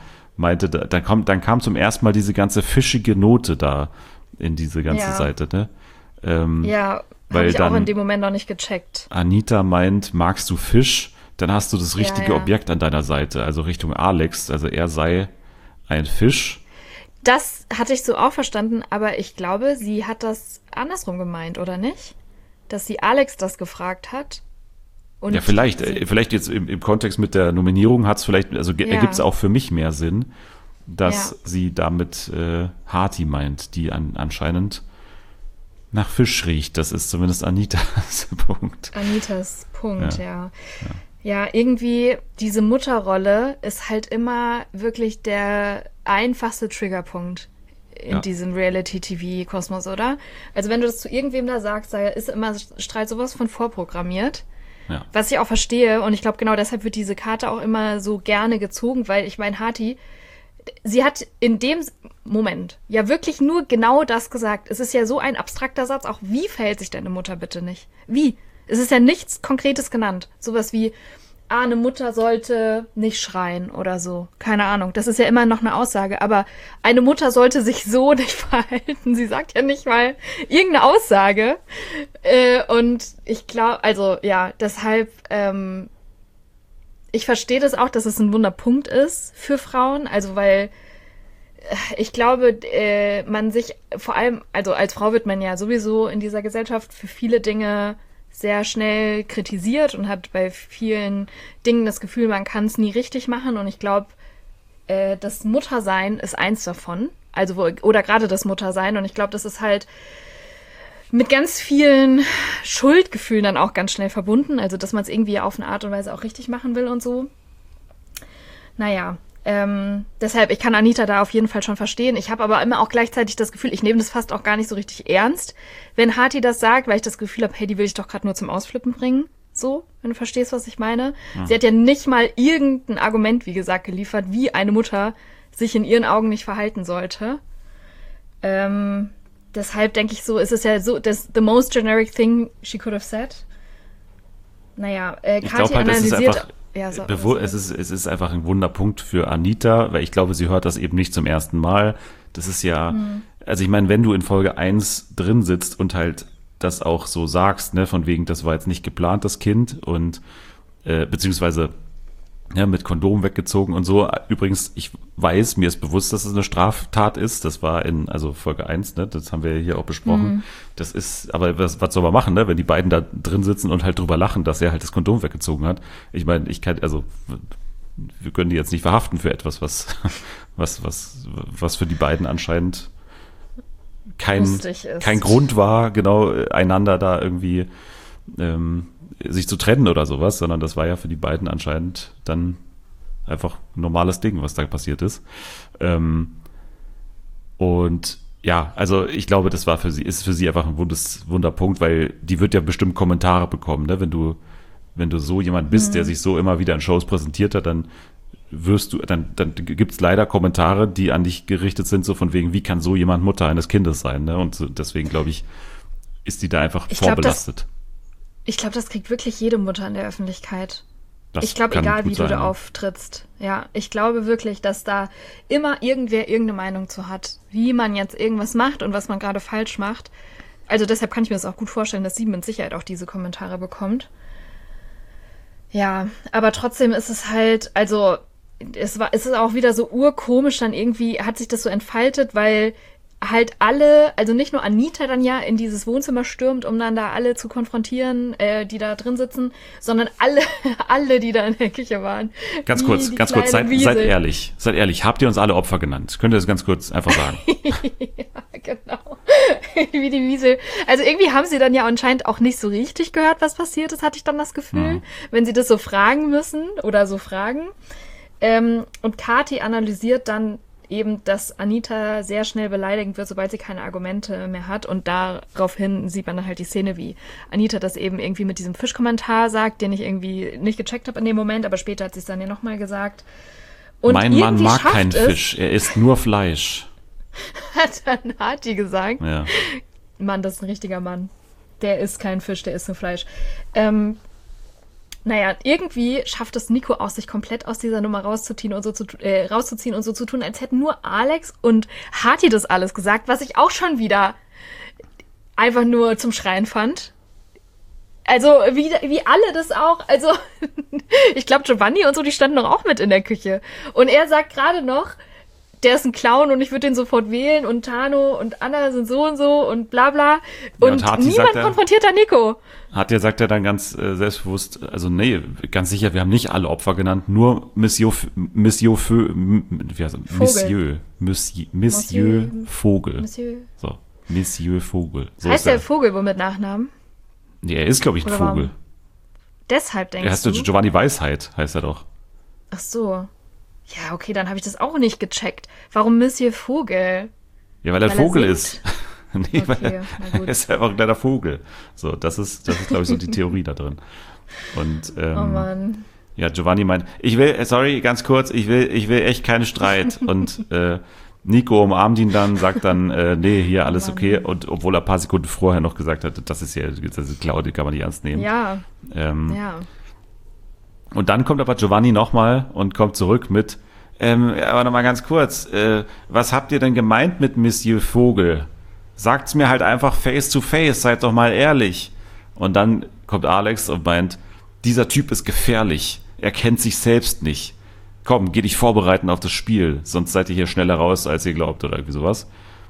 dann kam zum ersten Mal diese ganze fischige Note da in diese ganze Ja. Seite, ne? Ja, weil habe ich auch dann- in dem Moment noch nicht gecheckt. Anita meint, magst du Fisch? Dann hast du das richtige ja. Objekt an deiner Seite, also Richtung Alex, also er sei ein Fisch. Das hatte ich so auch verstanden, aber ich glaube, sie hat das andersrum gemeint, oder nicht? Dass sie Alex das gefragt hat. Und Ja, vielleicht jetzt im Kontext mit der Nominierung hat es vielleicht, also Ja. ergibt es auch für mich mehr Sinn, dass Ja. sie damit Hati meint, die anscheinend nach Fisch riecht. Das ist zumindest Anitas Punkt. Anitas Punkt, Ja. ja. Ja, irgendwie diese Mutterrolle ist halt immer wirklich der einfachste Triggerpunkt in Ja. diesem Reality-TV-Kosmos, oder? Also wenn du das zu irgendwem da sagst, da ist immer Streit sowas von vorprogrammiert. Ja. Was ich auch verstehe und ich glaube genau deshalb wird diese Karte auch immer so gerne gezogen, weil ich meine, Hati, sie hat in dem Moment ja wirklich nur genau das gesagt. Es ist ja so ein abstrakter Satz, auch wie verhält sich deine Mutter bitte nicht? Wie? Es ist ja nichts Konkretes genannt. Sowas wie, eine Mutter sollte nicht schreien oder so. Keine Ahnung. Das ist ja immer noch eine Aussage. Aber eine Mutter sollte sich so nicht verhalten. Sie sagt ja nicht mal irgendeine Aussage. Und ich glaube, also ja, deshalb, ich verstehe das auch, dass es ein Wunderpunkt ist für Frauen. Also weil ich glaube, man sich vor allem, also als Frau wird man ja sowieso in dieser Gesellschaft für viele Dinge sehr schnell kritisiert und hat bei vielen Dingen das Gefühl, man kann es nie richtig machen. Und ich glaube, das Muttersein ist eins davon. Also, oder gerade das Muttersein. Und ich glaube, das ist halt mit ganz vielen Schuldgefühlen dann auch ganz schnell verbunden. Also, dass man es irgendwie auf eine Art und Weise auch richtig machen will und so. Naja, deshalb, ich kann Anita da auf jeden Fall schon verstehen. Ich habe aber immer auch gleichzeitig das Gefühl, ich nehme das fast auch gar nicht so richtig ernst, wenn Hati das sagt, weil ich das Gefühl habe, hey, die will ich doch gerade nur zum Ausflippen bringen. So, wenn du verstehst, was ich meine. Ja. Sie hat ja nicht mal irgendein Argument, wie gesagt, geliefert, wie eine Mutter sich in ihren Augen nicht verhalten sollte. Deshalb denke ich so, ist es ja so, the most generic thing she could have said. Naja, Kathi analysiert... Ja, so, es ist einfach ein Wunderpunkt für Anita, weil ich glaube, sie hört das eben nicht zum ersten Mal. Das ist ja, also ich meine, wenn du in Folge 1 drin sitzt und halt das auch so sagst, ne, von wegen, das war jetzt nicht geplant, das Kind, und beziehungsweise ja, mit Kondom weggezogen und so. Übrigens, ich weiß, mir ist bewusst, dass es eine Straftat ist. Das war also Folge 1, ne? Das haben wir hier auch besprochen. Das ist, aber was soll man machen, ne? Wenn die beiden da drin sitzen und halt drüber lachen, dass er halt das Kondom weggezogen hat. Ich meine, wir können die jetzt nicht verhaften für etwas, was für die beiden anscheinend kein Grund war, genau, einander da irgendwie sich zu trennen oder sowas, sondern das war ja für die beiden anscheinend dann einfach ein normales Ding, was da passiert ist. Und ja, also ich glaube, ist für sie einfach ein Wunderpunkt, weil die wird ja bestimmt Kommentare bekommen, ne? Wenn du so jemand bist, der sich so immer wieder in Shows präsentiert hat, dann dann gibt's leider Kommentare, die an dich gerichtet sind, so von wegen, wie kann so jemand Mutter eines Kindes sein, ne? Und so, deswegen, glaube ich, ist die da einfach vorbelastet. Ich glaube, das kriegt wirklich jede Mutter in der Öffentlichkeit. Ich glaube, egal wie du da auftrittst. Ja, ich glaube wirklich, dass da immer irgendwer irgendeine Meinung zu hat, wie man jetzt irgendwas macht und was man gerade falsch macht. Also deshalb kann ich mir das auch gut vorstellen, dass sie mit Sicherheit auch diese Kommentare bekommt. Ja, aber trotzdem ist es halt, also es ist auch wieder so urkomisch, dann irgendwie hat sich das so entfaltet, weil halt alle, also nicht nur Anita dann ja in dieses Wohnzimmer stürmt, um dann da alle zu konfrontieren, die da drin sitzen, sondern alle, die da in der Küche waren. Ganz kurz, seid ehrlich. Seid ehrlich, habt ihr uns alle Opfer genannt? Könnt ihr das ganz kurz einfach sagen? Ja, genau. Wie die Wiesel. Also irgendwie haben sie dann ja anscheinend auch nicht so richtig gehört, was passiert ist, hatte ich dann das Gefühl, wenn sie das so fragen müssen oder so fragen. Und Kathi analysiert dann eben, dass Anita sehr schnell beleidigend wird, sobald sie keine Argumente mehr hat. Und daraufhin sieht man dann halt die Szene, wie Anita das eben irgendwie mit diesem Fischkommentar sagt, den ich irgendwie nicht gecheckt habe in dem Moment, aber später hat sie es dann ja nochmal gesagt. Und mein Mann mag keinen Fisch, er isst nur Fleisch. Hat dann Hati gesagt. Ja. Mann, das ist ein richtiger Mann. Der isst keinen Fisch, der isst nur Fleisch. Naja, irgendwie schafft es Nico auch, sich komplett aus dieser Nummer rauszuziehen und so zu tun, als hätten nur Alex und Hati das alles gesagt, was ich auch schon wieder einfach nur zum Schreien fand. Also, wie alle das auch, also, ich glaube, Giovanni und so, die standen doch auch mit in der Küche. Und er sagt gerade noch, der ist ein Clown und ich würde den sofort wählen und Tano und Anna sind so und bla bla. Und niemand konfrontiert da Nico. Sagt er dann ganz selbstbewusst, also nee, ganz sicher, wir haben nicht alle Opfer genannt, nur Monsieur Vogel. So, Monsieur Vogel. So heißt der Vogel wohl mit Nachnamen? Nee, er ist, glaube ich, ein Vogel. Warum? Deshalb denkst du? Er heißt Giovanni Weisheit, heißt er doch. Ach so. Ja, okay, dann habe ich das auch nicht gecheckt. Warum Monsieur Vogel? Ja, weil er ein Vogel ist. Nee, okay, er ist einfach ein kleiner Vogel. So, das ist glaube ich, so die Theorie da drin. Und, oh Mann. Ja, Giovanni meint, ganz kurz, ich will echt keinen Streit. Und Nico umarmt ihn dann, sagt dann, nee, hier alles okay. Und obwohl er ein paar Sekunden vorher noch gesagt hat, das ist Claudia, kann man nicht ernst nehmen. Ja, ja. Und dann kommt aber Giovanni nochmal und kommt zurück mit, aber nochmal ganz kurz, was habt ihr denn gemeint mit Monsieur Vogel? Sagt's mir halt einfach face to face, seid doch mal ehrlich. Und dann kommt Alex und meint, dieser Typ ist gefährlich, er kennt sich selbst nicht. Komm, geh dich vorbereiten auf das Spiel, sonst seid ihr hier schneller raus, als ihr glaubt oder irgendwie sowas.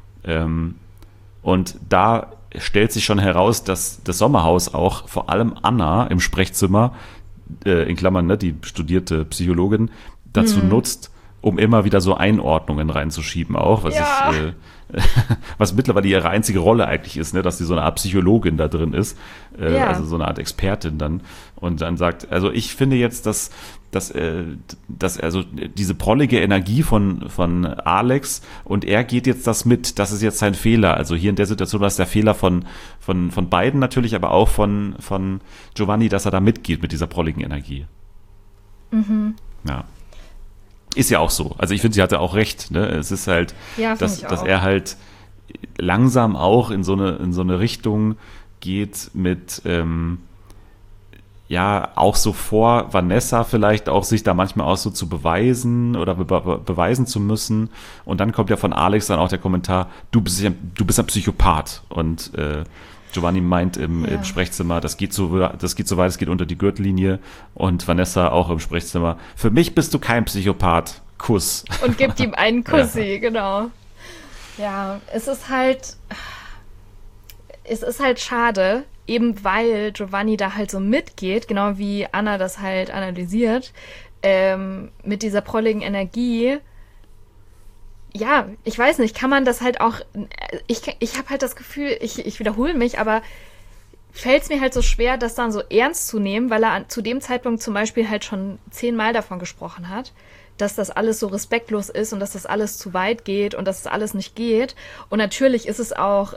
Und da stellt sich schon heraus, dass das Sommerhaus auch vor allem Anna im Sprechzimmer, in Klammern, ne, die studierte Psychologin, dazu nutzt, um immer wieder so Einordnungen reinzuschieben auch, was mittlerweile ihre einzige Rolle eigentlich ist, ne, dass sie so eine Art Psychologin da drin ist, also so eine Art Expertin dann und dann sagt, also ich finde jetzt, dass also diese prollige Energie von Alex und er geht jetzt das mit, das ist jetzt sein Fehler, also hier in der Situation war es der Fehler von beiden natürlich, aber auch von Giovanni, dass er da mitgeht mit dieser prolligen Energie. Ja. Ist ja auch so. Also ich finde, sie hatte auch recht. Ne? Es ist halt, dass er halt langsam auch in so eine Richtung geht mit, auch so vor Vanessa vielleicht auch sich da manchmal auch so zu beweisen oder beweisen zu müssen. Und dann kommt ja von Alex dann auch der Kommentar, du bist ein Psychopath. Und Giovanni meint im Sprechzimmer, das geht so weit, es geht unter die Gürtellinie. Und Vanessa auch im Sprechzimmer, für mich bist du kein Psychopath. Kuss. Und gibt ihm einen Kussi, genau. Ja, es ist halt schade, eben weil Giovanni da halt so mitgeht, genau wie Anna das halt analysiert, mit dieser prolligen Energie. Ja, ich weiß nicht, kann man das halt auch, ich habe halt das Gefühl, ich wiederhole mich, aber fällt es mir halt so schwer, das dann so ernst zu nehmen, weil er zu dem Zeitpunkt zum Beispiel halt schon 10-mal davon gesprochen hat, dass das alles so respektlos ist und dass das alles zu weit geht und dass das alles nicht geht. Und natürlich ist es auch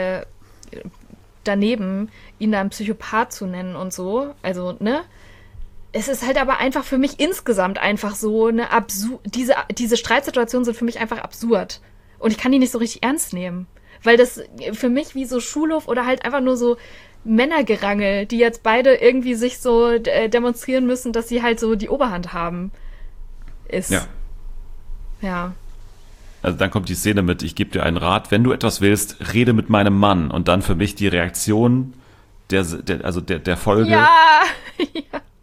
daneben, ihn dann Psychopath zu nennen und so. Also, ne? Es ist halt aber einfach für mich insgesamt einfach so eine diese Streitsituationen sind für mich einfach absurd. Und ich kann die nicht so richtig ernst nehmen. Weil das für mich wie so Schulhof oder halt einfach nur so Männergerangel, die jetzt beide irgendwie sich so demonstrieren müssen, dass sie halt so die Oberhand haben, ist. Ja. Ja. Also dann kommt die Szene mit, ich gebe dir einen Rat, wenn du etwas willst, rede mit meinem Mann. Und dann für mich die Reaktion der Folge. Ja.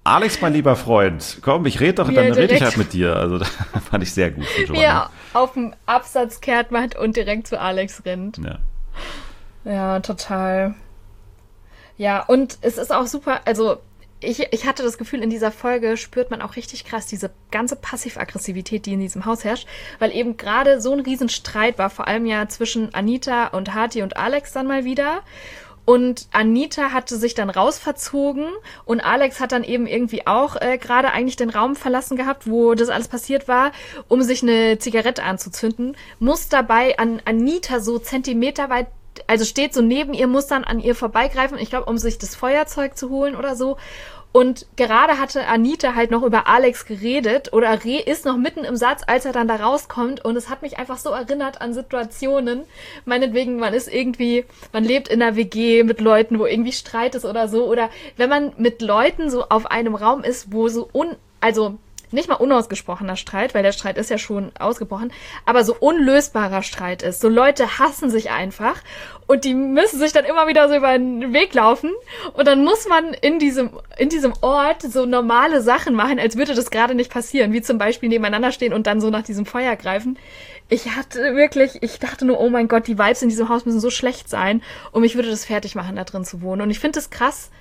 Alex, mein lieber Freund, komm, ich rede doch, Wie dann er rede ich direkt- halt mit dir. Also, das fand ich sehr gut von Wie Giovanni. er auf dem Absatz kehrt macht und direkt zu Alex rennt. Ja. Ja, total. Ja, und es ist auch super, also ich hatte das Gefühl, in dieser Folge spürt man auch richtig krass diese ganze Passiv-Aggressivität, die in diesem Haus herrscht, weil eben gerade so ein Riesenstreit war, vor allem ja zwischen Anita und Hati und Alex dann mal wieder. Und Anita hatte sich dann rausverzogen und Alex hat dann eben irgendwie auch gerade eigentlich den Raum verlassen gehabt, wo das alles passiert war, um sich eine Zigarette anzuzünden, muss dabei an Anita so zentimeterweit, also steht so neben ihr, muss dann an ihr vorbeigreifen, ich glaube, um sich das Feuerzeug zu holen oder so. Und gerade hatte Anita halt noch über Alex geredet oder ist noch mitten im Satz, als er dann da rauskommt. Und es hat mich einfach so erinnert an Situationen. Meinetwegen, man lebt in einer WG mit Leuten, wo irgendwie Streit ist oder so. Oder wenn man mit Leuten so auf einem Raum ist, wo so nicht mal unausgesprochener Streit, weil der Streit ist ja schon ausgebrochen, aber so unlösbarer Streit ist. So Leute hassen sich einfach und die müssen sich dann immer wieder so über den Weg laufen und dann muss man in diesem Ort so normale Sachen machen, als würde das gerade nicht passieren, wie zum Beispiel nebeneinander stehen und dann so nach diesem Feuer greifen. Ich dachte nur, oh mein Gott, die Vibes in diesem Haus müssen so schlecht sein und mich würde das fertig machen, da drin zu wohnen. Und ich finde das krass.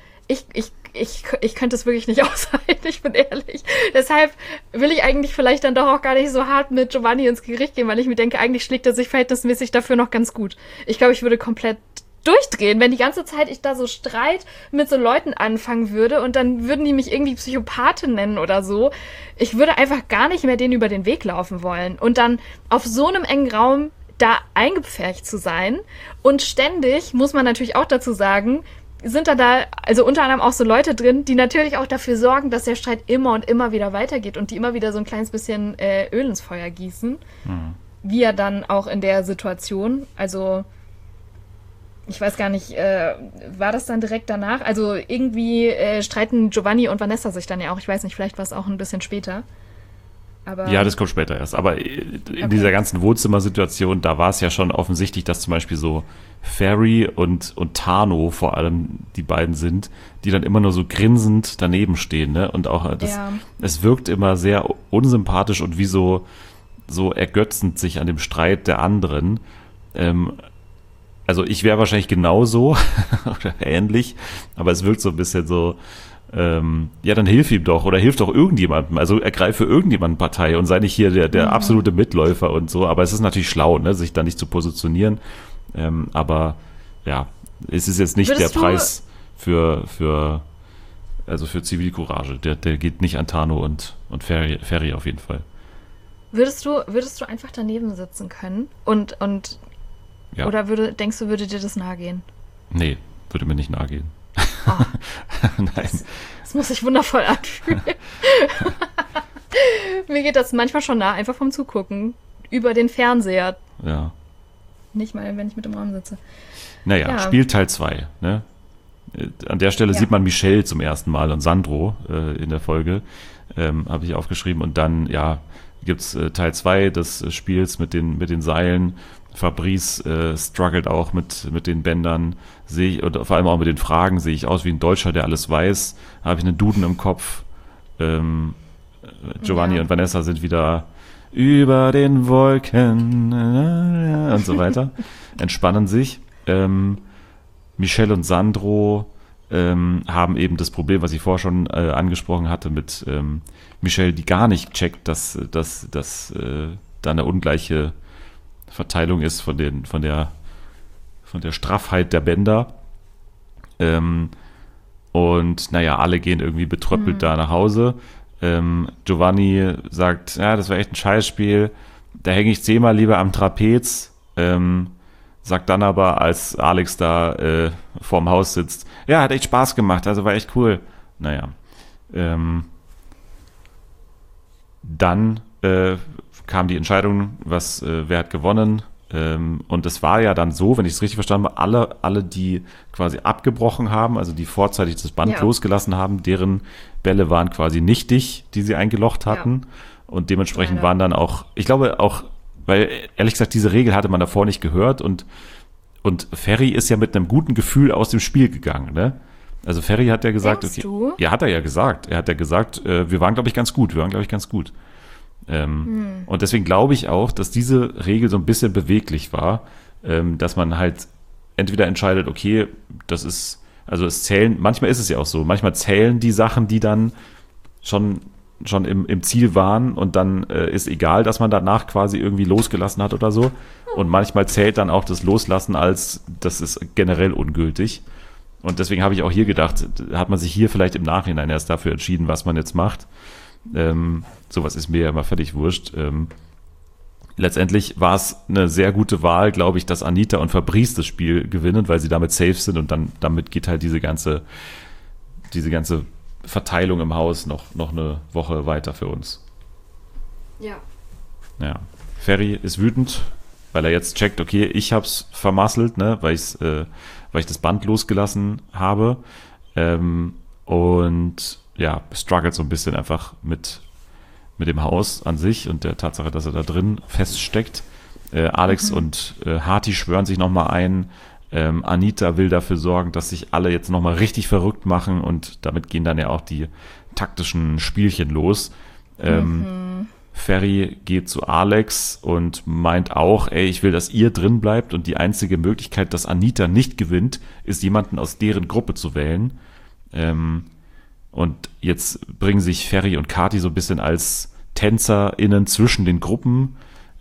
Ich könnte es wirklich nicht aushalten, ich bin ehrlich. Deshalb will ich eigentlich vielleicht dann doch auch gar nicht so hart mit Giovanni ins Gericht gehen, weil ich mir denke, eigentlich schlägt er sich verhältnismäßig dafür noch ganz gut. Ich glaube, ich würde komplett durchdrehen, wenn die ganze Zeit ich da so Streit mit so Leuten anfangen würde und dann würden die mich irgendwie Psychopathin nennen oder so. Ich würde einfach gar nicht mehr denen über den Weg laufen wollen. Und dann auf so einem engen Raum da eingepfercht zu sein und ständig, muss man natürlich auch dazu sagen, sind da, also unter anderem auch so Leute drin, die natürlich auch dafür sorgen, dass der Streit immer und immer wieder weitergeht und die immer wieder so ein kleines bisschen Öl ins Feuer gießen. Mhm. Wie ja dann auch in der Situation. Also, ich weiß gar nicht, war das dann direkt danach? Also irgendwie streiten Giovanni und Vanessa sich dann ja auch. Ich weiß nicht, vielleicht war es auch ein bisschen später. Aber ja, das kommt später erst. Aber in dieser ganzen Wohnzimmersituation, da war es ja schon offensichtlich, dass zum Beispiel so Ferry und Tano vor allem die beiden sind, die dann immer nur so grinsend daneben stehen. Ne? Und auch es wirkt immer sehr unsympathisch und wie so ergötzend sich an dem Streit der anderen. Also ich wäre wahrscheinlich genauso oder ähnlich, aber es wirkt so ein bisschen so, ja, dann hilf ihm doch oder hilf doch irgendjemandem. Also ergreif für irgendjemanden Partei und sei nicht hier der absolute Mitläufer und so. Aber es ist natürlich schlau, ne, sich da nicht zu positionieren. Aber ja, es ist jetzt nicht der Preis für Zivilcourage. Der geht nicht an Tano und Ferry auf jeden Fall. Würdest du einfach daneben sitzen können? Und ja. Oder denkst du, würde dir das nahe gehen? Nee, würde mir nicht nahe gehen. Oh, Nein. Das muss sich wundervoll anfühlen. Mir geht das manchmal schon nah, einfach vom Zugucken. Über den Fernseher. Ja. Nicht mal, wenn ich mit im Raum sitze. Naja, ja. Spielteil 2. Ne? An der Stelle sieht man Michelle zum ersten Mal und Sandro in der Folge. Habe ich aufgeschrieben. Und dann, gibt es Teil 2 des Spiels mit den Seilen. Fabrice struggelt auch mit den Bändern, sehe ich, oder vor allem auch mit den Fragen, sehe ich aus wie ein Deutscher, der alles weiß, habe ich einen Duden im Kopf. Giovanni und Vanessa sind wieder über den Wolken und so weiter, entspannen sich. Michelle und Sandro haben eben das Problem, was ich vorher schon angesprochen hatte, mit Michelle, die gar nicht checkt, dass da eine ungleiche Verteilung ist von der Straffheit der Bänder. Und naja, alle gehen irgendwie betröppelt da nach Hause. Giovanni sagt, ja, das war echt ein Scheißspiel, da hänge ich 10-mal lieber am Trapez. Sagt dann aber, als Alex da vorm Haus sitzt, ja, hat echt Spaß gemacht, also war echt cool. Naja. Dann kam die Entscheidung, wer hat gewonnen. Und es war ja dann so, wenn ich es richtig verstanden habe, alle, die quasi abgebrochen haben, also die vorzeitig das Band losgelassen haben, deren Bälle waren quasi nichtig, die sie eingelocht hatten. Ja. Und dementsprechend waren dann auch, ich glaube auch, weil ehrlich gesagt, diese Regel hatte man davor nicht gehört und Ferry ist ja mit einem guten Gefühl aus dem Spiel gegangen, ne? Also Ferry hat ja gesagt, Denkst okay, du? ja, hat er ja gesagt. Er hat ja gesagt, wir waren, glaube ich, ganz gut. Und deswegen glaube ich auch, dass diese Regel so ein bisschen beweglich war, dass man halt entweder entscheidet, okay, das ist, also es zählen, manchmal ist es ja auch so, manchmal zählen die Sachen, die dann schon im Ziel waren und dann ist egal, dass man danach quasi irgendwie losgelassen hat oder so. Und manchmal zählt dann auch das Loslassen als, das ist generell ungültig. Und deswegen habe ich auch hier gedacht, hat man sich hier vielleicht im Nachhinein erst dafür entschieden, was man jetzt macht. Sowas ist mir ja immer völlig wurscht. Letztendlich war es eine sehr gute Wahl, glaube ich, dass Anita und Fabrice das Spiel gewinnen, weil sie damit safe sind und dann damit geht halt diese ganze Verteilung im Haus noch eine Woche weiter für uns. Ja. Ja. Ferry ist wütend, weil er jetzt checkt, okay, ich hab's vermasselt, ne, weil ich das Band losgelassen habe. Und ja, struggelt so ein bisschen einfach mit dem Haus an sich und der Tatsache, dass er da drin feststeckt. Alex und Hati schwören sich nochmal ein. Anita will dafür sorgen, dass sich alle jetzt nochmal richtig verrückt machen und damit gehen dann ja auch die taktischen Spielchen los. Ferry geht zu Alex und meint auch, ey, ich will, dass ihr drin bleibt und die einzige Möglichkeit, dass Anita nicht gewinnt, ist, jemanden aus deren Gruppe zu wählen. Und jetzt bringen sich Ferry und Kati so ein bisschen als TänzerInnen zwischen den Gruppen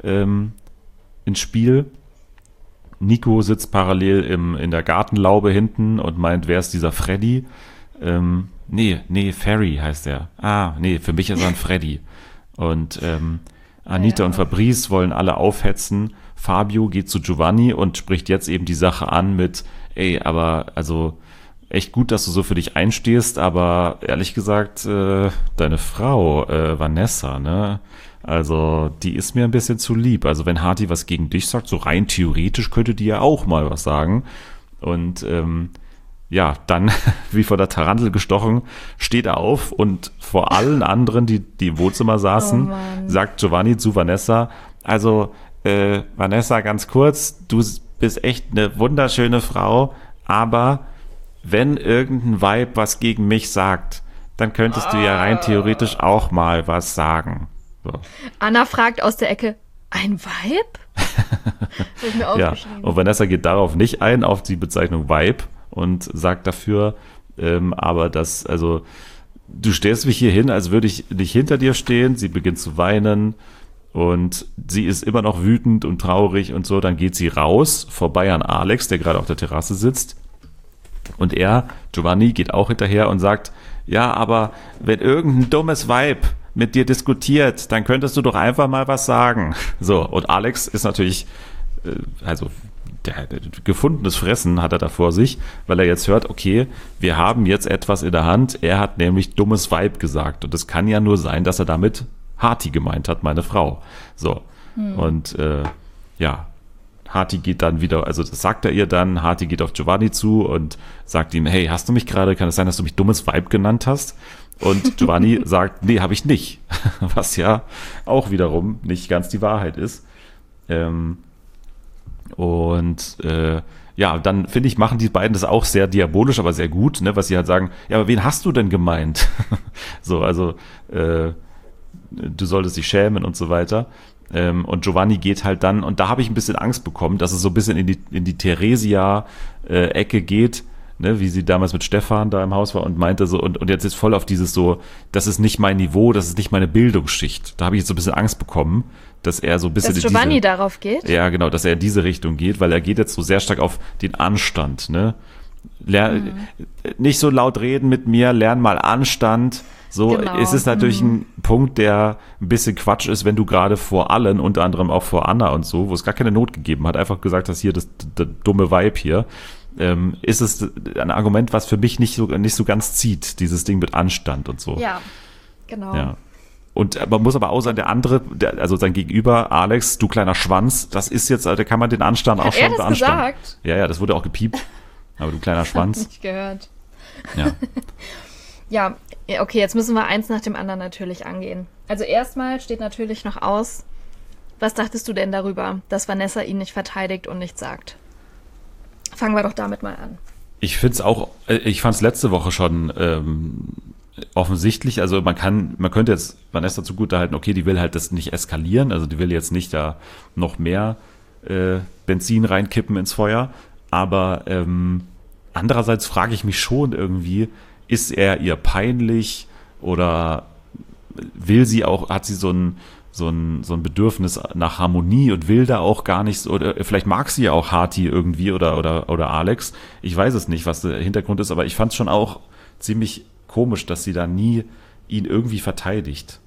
ins Spiel. Nico sitzt parallel in der Gartenlaube hinten und meint, wer ist dieser Freddy? Nee, Ferry heißt er. Nee, für mich ist er ein Freddy. Und Anita und Fabrice wollen alle aufhetzen. Fabio geht zu Giovanni und spricht jetzt eben die Sache an mit, ey, aber also echt gut, dass du so für dich einstehst, aber ehrlich gesagt, deine Frau, Vanessa, ne? Also, die ist mir ein bisschen zu lieb. Also, wenn Hati was gegen dich sagt, so rein theoretisch könnte die ja auch mal was sagen. Und ja, dann, wie vor der Tarantel gestochen, steht er auf und vor allen anderen, die im Wohnzimmer saßen, sagt Giovanni zu Vanessa, also, Vanessa, ganz kurz, du bist echt eine wunderschöne Frau, aber wenn irgendein Weib was gegen mich sagt, dann könntest du ja rein theoretisch auch mal was sagen. So. Anna fragt aus der Ecke, ein Weib? Das hab ich mir aufgeschrieben. Und Vanessa geht darauf nicht ein, auf die Bezeichnung Weib und sagt dafür, aber das, also, du stellst mich hier hin, als würde ich nicht hinter dir stehen. Sie beginnt zu weinen und sie ist immer noch wütend und traurig und so. Dann geht sie raus, vorbei an Alex, der gerade auf der Terrasse sitzt. Und Giovanni, geht auch hinterher und sagt, ja, aber wenn irgendein dummes Weib mit dir diskutiert, dann könntest du doch einfach mal was sagen. So, und Alex ist natürlich, also der gefundenes Fressen hat er da vor sich, weil er jetzt hört, okay, wir haben jetzt etwas in der Hand, er hat nämlich dummes Weib gesagt und es kann ja nur sein, dass er damit Hati gemeint hat, meine Frau. So, und ja, Hati geht dann wieder, also das sagt er ihr dann, Hati geht auf Giovanni zu und sagt ihm, hey, hast du mich gerade, kann es sein, dass du mich dummes Weib genannt hast? Und Giovanni sagt, nee, habe ich nicht. Was ja auch wiederum nicht ganz die Wahrheit ist. Ja, dann finde ich, machen die beiden das auch sehr diabolisch, aber sehr gut, ne, was sie halt sagen, ja, aber wen hast du denn gemeint? So, also du solltest dich schämen und so weiter. Und Giovanni geht halt dann, und da habe ich ein bisschen Angst bekommen, dass es so ein bisschen in die Theresia-Ecke geht, ne, wie sie damals mit Stefan da im Haus war und meinte so, und jetzt ist voll auf dieses so, das ist nicht mein Niveau, das ist nicht meine Bildungsschicht. Da habe ich jetzt so ein bisschen Angst bekommen, dass er so ein bisschen dass Giovanni darauf geht? Ja, genau, dass er in diese Richtung geht, weil er geht jetzt so sehr stark auf den Anstand, ne? Nicht so laut reden mit mir, lern mal Anstand. So, genau. Es ist natürlich ein Punkt, der ein bisschen Quatsch ist, wenn du gerade vor allen, unter anderem auch vor Anna und so, wo es gar keine Not gegeben hat, einfach gesagt hast, hier, das dumme Vibe hier, ist es ein Argument, was für mich nicht so ganz zieht, dieses Ding mit Anstand und so. Ja, genau. Ja. Und man muss aber auch sagen, der andere, also sein Gegenüber, Alex, du kleiner Schwanz, das ist jetzt, da kann man den Anstand auch schon beanstanden. Hat er das gesagt? Ja, das wurde auch gepiept. Aber du kleiner Schwanz. Hab ich nicht gehört. Ja. Ja, okay, jetzt müssen wir eins nach dem anderen natürlich angehen. Also erstmal steht natürlich noch aus, was dachtest du denn darüber, dass Vanessa ihn nicht verteidigt und nichts sagt? Fangen wir doch damit mal an. Ich finde es auch, ich fand es letzte Woche schon offensichtlich, also man könnte jetzt Vanessa zugutehalten, okay, die will halt das nicht eskalieren, also die will jetzt nicht da noch mehr Benzin reinkippen ins Feuer, aber andererseits frage ich mich schon irgendwie, ist er ihr peinlich oder will sie auch, hat sie so ein Bedürfnis nach Harmonie und will da auch gar nichts, oder vielleicht mag sie ja auch Hati irgendwie oder Alex. Ich weiß es nicht, was der Hintergrund ist, aber ich fand es schon auch ziemlich komisch, dass sie da nie ihn irgendwie verteidigt.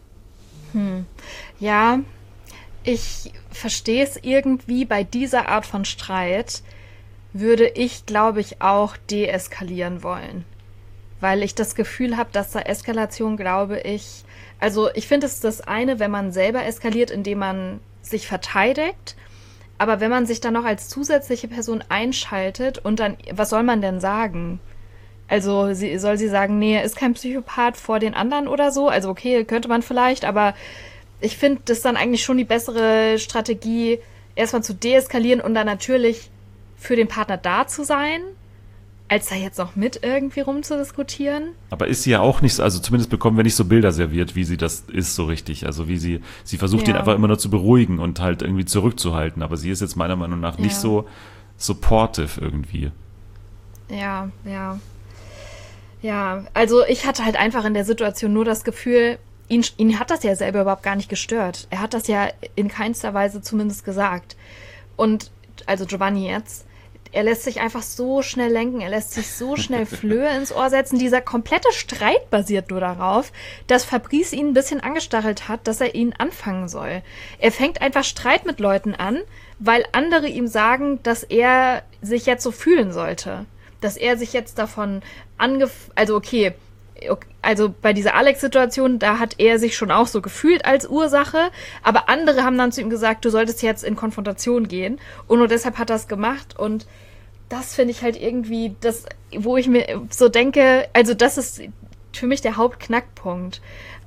Ja, ich verstehe es irgendwie. Bei dieser Art von Streit würde ich, glaube ich, auch deeskalieren wollen. Weil ich das Gefühl habe, dass da Eskalation, glaube ich, also ich finde, es ist das eine, wenn man selber eskaliert, indem man sich verteidigt, aber wenn man sich dann noch als zusätzliche Person einschaltet und dann, was soll man denn sagen? Also soll sie sagen, nee, er ist kein Psychopath vor den anderen oder so? Also okay, könnte man vielleicht, aber ich finde das dann eigentlich schon die bessere Strategie, erstmal zu deeskalieren und dann natürlich für den Partner da zu sein, als da jetzt noch mit irgendwie rumzudiskutieren. Aber ist sie ja auch nicht so, also zumindest bekommen wir nicht so Bilder serviert, wie sie das ist so richtig. Also wie sie versucht, ihn einfach immer nur zu beruhigen und halt irgendwie zurückzuhalten. Aber sie ist jetzt meiner Meinung nach nicht so supportive irgendwie. Ja, also ich hatte halt einfach in der Situation nur das Gefühl, ihn hat das ja selber überhaupt gar nicht gestört. Er hat das ja in keinster Weise zumindest gesagt. Und, also Giovanni jetzt, er lässt sich einfach so schnell lenken, er lässt sich so schnell Flöhe ins Ohr setzen. Dieser komplette Streit basiert nur darauf, dass Fabrice ihn ein bisschen angestachelt hat, dass er ihn anfangen soll. Er fängt einfach Streit mit Leuten an, weil andere ihm sagen, dass er sich jetzt so fühlen sollte. Dass er sich jetzt davon also bei dieser Alex-Situation, da hat er sich schon auch so gefühlt als Ursache, aber andere haben dann zu ihm gesagt, du solltest jetzt in Konfrontation gehen und nur deshalb hat er es gemacht und das finde ich halt irgendwie das, wo ich mir so denke, also das ist für mich der Hauptknackpunkt.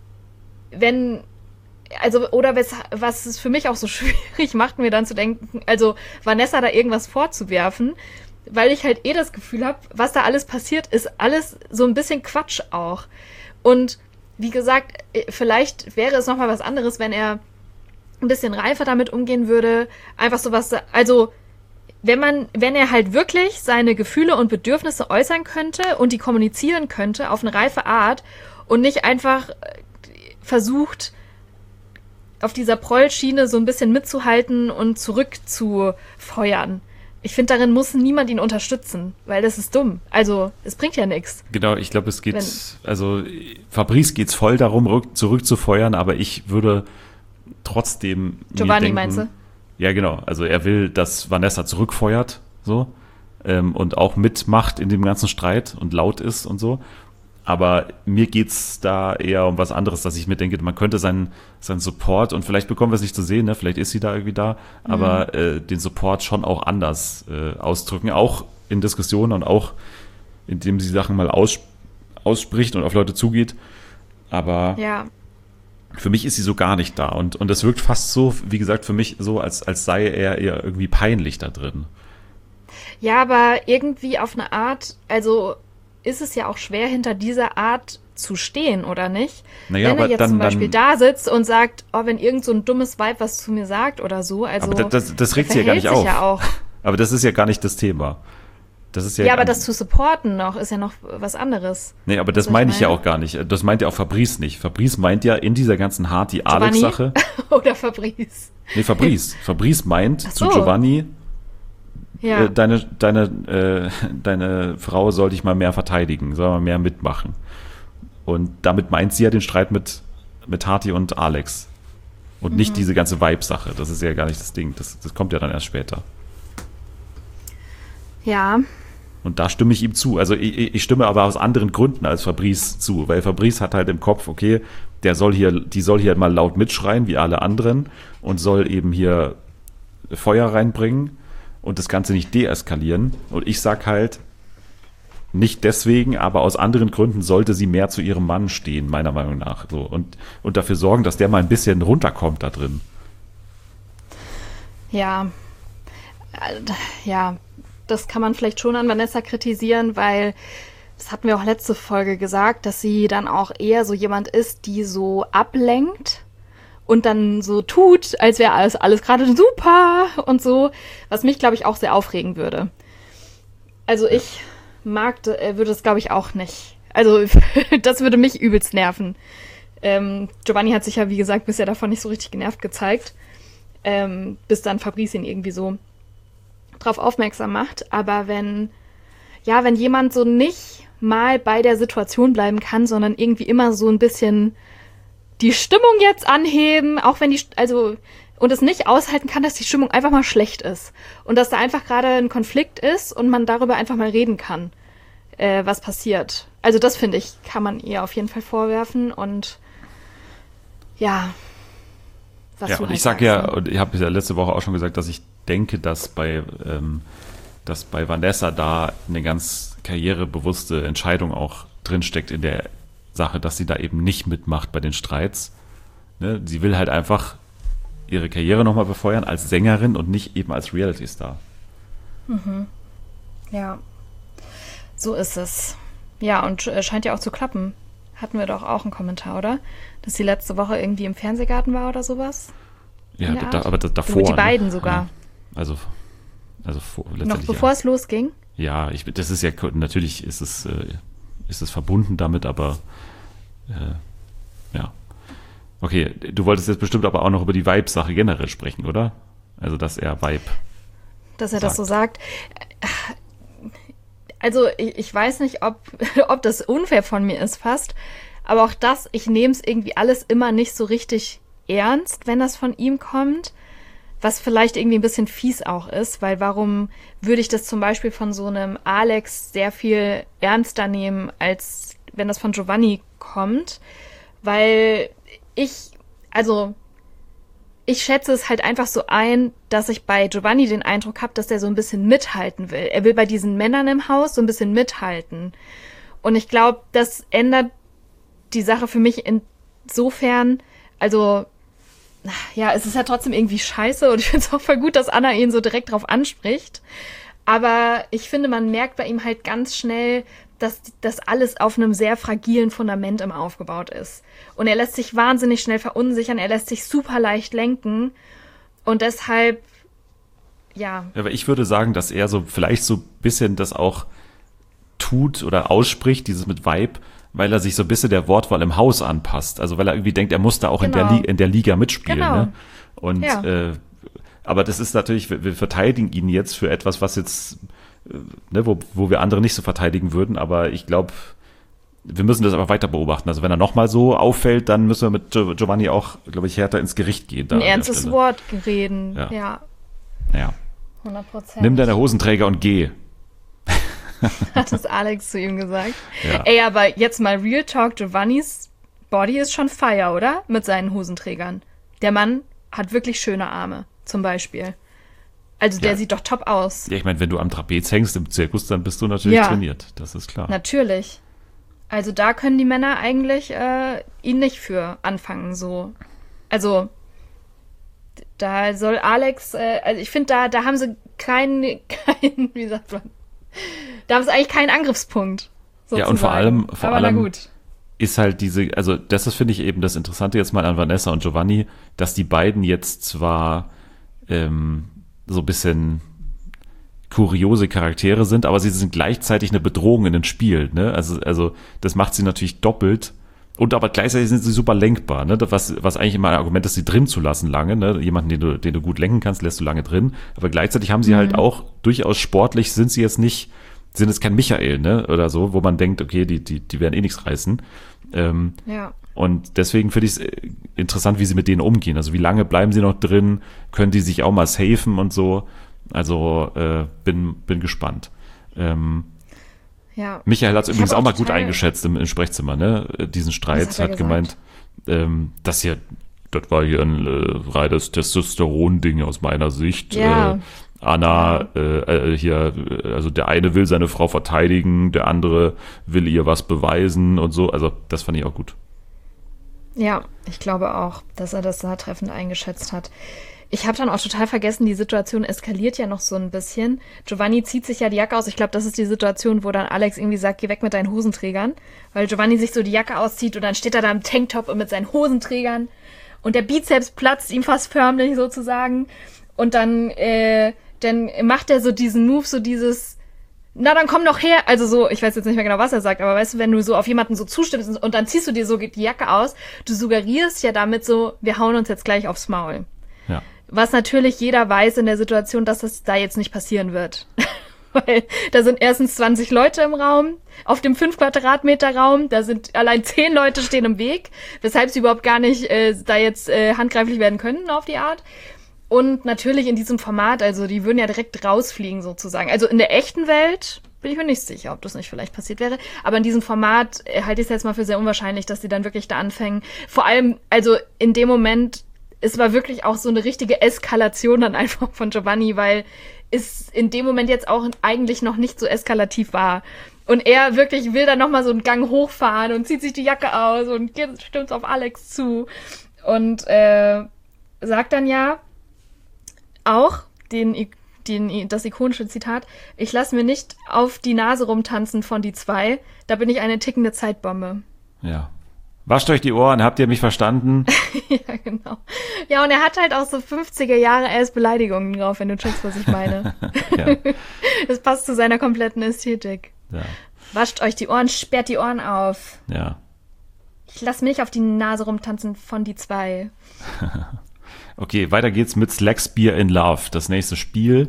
Was es für mich auch so schwierig macht, mir dann zu denken, also Vanessa da irgendwas vorzuwerfen, weil ich halt das Gefühl habe, was da alles passiert, ist alles so ein bisschen Quatsch auch. Und wie gesagt, vielleicht wäre es nochmal was anderes, wenn er ein bisschen reifer damit umgehen würde. Einfach sowas, also wenn er halt wirklich seine Gefühle und Bedürfnisse äußern könnte und die kommunizieren könnte auf eine reife Art und nicht einfach versucht, auf dieser Prollschiene so ein bisschen mitzuhalten und zurückzufeuern. Ich finde, darin muss niemand ihn unterstützen, weil das ist dumm. Also, es bringt ja nichts. Genau, ich glaube, Fabrice geht's voll darum, zurückzufeuern, aber ich würde trotzdem Giovanni, meinst du? Ja, genau. Also er will, dass Vanessa zurückfeuert, so, und auch mitmacht in dem ganzen Streit und laut ist und so. Aber mir geht's da eher um was anderes, dass ich mir denke, man könnte seinen Support, und vielleicht bekommen wir es nicht zu sehen, ne? Vielleicht ist sie da irgendwie da, aber den Support schon auch anders ausdrücken, auch in Diskussionen und auch indem sie Sachen mal ausspricht und auf Leute zugeht. Aber für mich ist sie so gar nicht da. Und das wirkt fast so, wie gesagt, für mich so, als sei er ihr irgendwie peinlich da drin. Ja, aber irgendwie auf eine Art, also ist es ja auch schwer, hinter dieser Art zu stehen, oder nicht? Naja, wenn er jetzt zum Beispiel da sitzt und sagt, oh, wenn irgend so ein dummes Weib was zu mir sagt oder so, also aber das regt sie ja gar nicht auf. Ja auch. Aber das ist ja gar nicht das Thema. Das ist ja aber das zu supporten noch, ist ja noch was anderes. Nee, aber das meine ich ja auch gar nicht. Das meint ja auch Fabrice nicht. Fabrice meint ja in dieser ganzen Hati-Alex-Sache. Oder Fabrice? Nee, Fabrice. Fabrice meint zu Giovanni, deine Frau soll dich mal mehr verteidigen, soll mal mehr mitmachen. Und damit meint sie ja den Streit mit Hati und Alex. Und nicht diese ganze Vibe-Sache. Das ist ja gar nicht das Ding. Das kommt ja dann erst später. Ja. Und da stimme ich ihm zu. Also ich stimme aber aus anderen Gründen als Fabrice zu. Weil Fabrice hat halt im Kopf, okay, die soll hier mal laut mitschreien, wie alle anderen. Und soll eben hier Feuer reinbringen. Und das Ganze nicht deeskalieren. Und ich sag halt, nicht deswegen, aber aus anderen Gründen sollte sie mehr zu ihrem Mann stehen, meiner Meinung nach. So, und dafür sorgen, dass der mal ein bisschen runterkommt da drin. Ja. Ja. das kann man vielleicht schon an Vanessa kritisieren, weil das hatten wir auch letzte Folge gesagt, dass sie dann auch eher so jemand ist, die so ablenkt und dann so tut, als wäre alles gerade super und so, was mich, glaube ich, auch sehr aufregen würde. Also ich würde es, glaube ich, auch nicht. Also das würde mich übelst nerven. Giovanni hat sich ja, wie gesagt, bisher davon nicht so richtig genervt gezeigt, bis dann Fabrice ihn irgendwie so drauf aufmerksam macht. Aber wenn jemand so nicht mal bei der Situation bleiben kann, sondern irgendwie immer so ein bisschen die Stimmung jetzt anheben, auch wenn und es nicht aushalten kann, dass die Stimmung einfach mal schlecht ist. Und dass da einfach gerade ein Konflikt ist und man darüber einfach mal reden kann, was passiert. Also das, finde ich, kann man ihr auf jeden Fall vorwerfen. Und ja, was ja, du und halt ich sag sagst, ja, ne? und ich habe ja letzte Woche auch schon gesagt, dass ich denke, dass bei Vanessa da eine ganz karrierebewusste Entscheidung auch drinsteckt in der Sache, dass sie da eben nicht mitmacht bei den Streits. Ne? Sie will halt einfach ihre Karriere nochmal befeuern als Sängerin und nicht eben als Reality-Star. Ja, so ist es. Ja, und scheint ja auch zu klappen. Hatten wir doch auch einen Kommentar, oder? Dass sie letzte Woche irgendwie im Fernsehgarten war oder sowas? Ja, In der Art? aber davor. Die beiden ne? sogar. Ja. Also letztendlich. Noch bevor ja. es losging? Ja, das ist ja, natürlich ist es verbunden damit, aber ja. Okay, du wolltest jetzt bestimmt aber auch noch über die Vibe-Sache generell sprechen, oder? Also, dass er Vibe Dass er das so sagt. Also, ich weiß nicht, ob das unfair von mir ist fast, aber auch das, ich nehme es irgendwie alles immer nicht so richtig ernst, wenn das von ihm kommt, was vielleicht irgendwie ein bisschen fies auch ist, weil warum würde ich das zum Beispiel von so einem Alex sehr viel ernster nehmen, als wenn das von Giovanni kommt, weil ich schätze es halt einfach so ein, dass ich bei Giovanni den Eindruck habe, dass er so ein bisschen mithalten will. Er will bei diesen Männern im Haus so ein bisschen mithalten. Und ich glaube, das ändert die Sache für mich insofern, also, ja, es ist ja trotzdem irgendwie scheiße und ich finde es auch voll gut, dass Anna ihn so direkt drauf anspricht. Aber ich finde, man merkt bei ihm halt ganz schnell, dass das alles auf einem sehr fragilen Fundament immer aufgebaut ist. Und er lässt sich wahnsinnig schnell verunsichern, er lässt sich super leicht lenken. Und deshalb, ja. Aber ich würde sagen, dass er so vielleicht so ein bisschen das auch tut oder ausspricht, dieses mit Vibe, weil er sich so ein bisschen der Wortwahl im Haus anpasst. Also weil er irgendwie denkt, er muss da auch Genau. in der Liga mitspielen. Genau. Ne? Und Ja. aber das ist natürlich, wir verteidigen ihn jetzt für etwas, was jetzt, ne, wo wir andere nicht so verteidigen würden, aber ich glaube, wir müssen das aber weiter beobachten. Also wenn er nochmal so auffällt, dann müssen wir mit Giovanni auch, glaube ich, härter ins Gericht gehen. Da Ein an der ernstes Stelle. Wort reden. Ja. Ja, Ja. 100%. Nimm deine Hosenträger und geh. Hat es Alex zu ihm gesagt. Ja. Ey, aber jetzt mal Real Talk, Giovannis Body ist schon fire, oder? Mit seinen Hosenträgern. Der Mann hat wirklich schöne Arme, zum Beispiel. Also der Ja. sieht doch top aus. Ja, ich meine, wenn du am Trapez hängst im Zirkus, dann bist du natürlich Ja. trainiert. Das ist klar. Natürlich. Also da können die Männer eigentlich ihn nicht für anfangen, so. Also da soll Alex, also ich finde, da haben sie keinen, wie sagt man, da haben sie eigentlich keinen Angriffspunkt. Sozusagen. Ja, und vor allem Aber na gut. ist halt also das ist, finde ich, eben das Interessante jetzt mal an Vanessa und Giovanni, dass die beiden jetzt zwar so ein bisschen kuriose Charaktere sind, aber sie sind gleichzeitig eine Bedrohung in den Spiel. Ne? Also das macht sie natürlich doppelt. Und aber gleichzeitig sind sie super lenkbar, ne? Was eigentlich immer ein Argument ist, sie drin zu lassen lange. Ne? Jemanden, den du gut lenken kannst, lässt du lange drin. Aber gleichzeitig haben sie halt auch durchaus sportlich, sind jetzt kein Michael, ne? Oder so, wo man denkt, okay, die werden eh nichts reißen. Ja. Und deswegen finde ich es interessant, wie sie mit denen umgehen. Also wie lange bleiben sie noch drin? Können die sich auch mal safen und so? Also bin gespannt. Ja. Michael hat es Ich übrigens hab auch auch mal gut total- eingeschätzt im Sprechzimmer, ne? Diesen Streit, Was hat er hat gemeint, das war hier ein reines Testosteron-Ding aus meiner Sicht. Ja. Anna, also der eine will seine Frau verteidigen, der andere will ihr was beweisen und so. Also das fand ich auch gut. Ja, ich glaube auch, dass er das da treffend eingeschätzt hat. Ich habe dann auch total vergessen, die Situation eskaliert ja noch so ein bisschen. Giovanni zieht sich ja die Jacke aus. Ich glaube, das ist die Situation, wo dann Alex irgendwie sagt, geh weg mit deinen Hosenträgern. Weil Giovanni sich so die Jacke auszieht und dann steht er da im Tanktop und mit seinen Hosenträgern. Und der Bizeps platzt ihm fast förmlich sozusagen. Und dann macht er so diesen Move, so dieses, na dann komm doch her. Also so, ich weiß jetzt nicht mehr genau, was er sagt, aber weißt du, wenn du so auf jemanden so zustimmst und dann ziehst du dir so die Jacke aus, du suggerierst ja damit so, wir hauen uns jetzt gleich aufs Maul. Ja. Was natürlich jeder weiß in der Situation, dass das da jetzt nicht passieren wird. Weil da sind erstens 20 Leute im Raum, auf dem 5 Quadratmeter Raum, da sind allein 10 Leute stehen im Weg, weshalb sie überhaupt gar nicht da jetzt handgreiflich werden können auf die Art. Und natürlich in diesem Format, also die würden ja direkt rausfliegen sozusagen. Also in der echten Welt bin ich mir nicht sicher, ob das nicht vielleicht passiert wäre. Aber in diesem Format halte ich es jetzt mal für sehr unwahrscheinlich, dass die dann wirklich da anfangen. Vor allem, also in dem Moment, es war wirklich auch so eine richtige Eskalation dann einfach von Giovanni, weil es in dem Moment jetzt auch eigentlich noch nicht so eskalativ war. Und er wirklich will dann nochmal so einen Gang hochfahren und zieht sich die Jacke aus und stimmt auf Alex zu. Und sagt dann ja auch das ikonische Zitat, ich lasse mir nicht auf die Nase rumtanzen von die zwei, da bin ich eine tickende Zeitbombe. Ja. Wascht euch die Ohren, habt ihr mich verstanden? Ja, genau. Ja, und er hat halt auch so 50er Jahre Beleidigungen drauf, wenn du checkst, was ich meine. Ja. Das passt zu seiner kompletten Ästhetik. Ja. Wascht euch die Ohren, sperrt die Ohren auf. Ja. Ich lasse mir nicht auf die Nase rumtanzen von die zwei. Okay, weiter geht's mit Slackspear in Love, das nächste Spiel.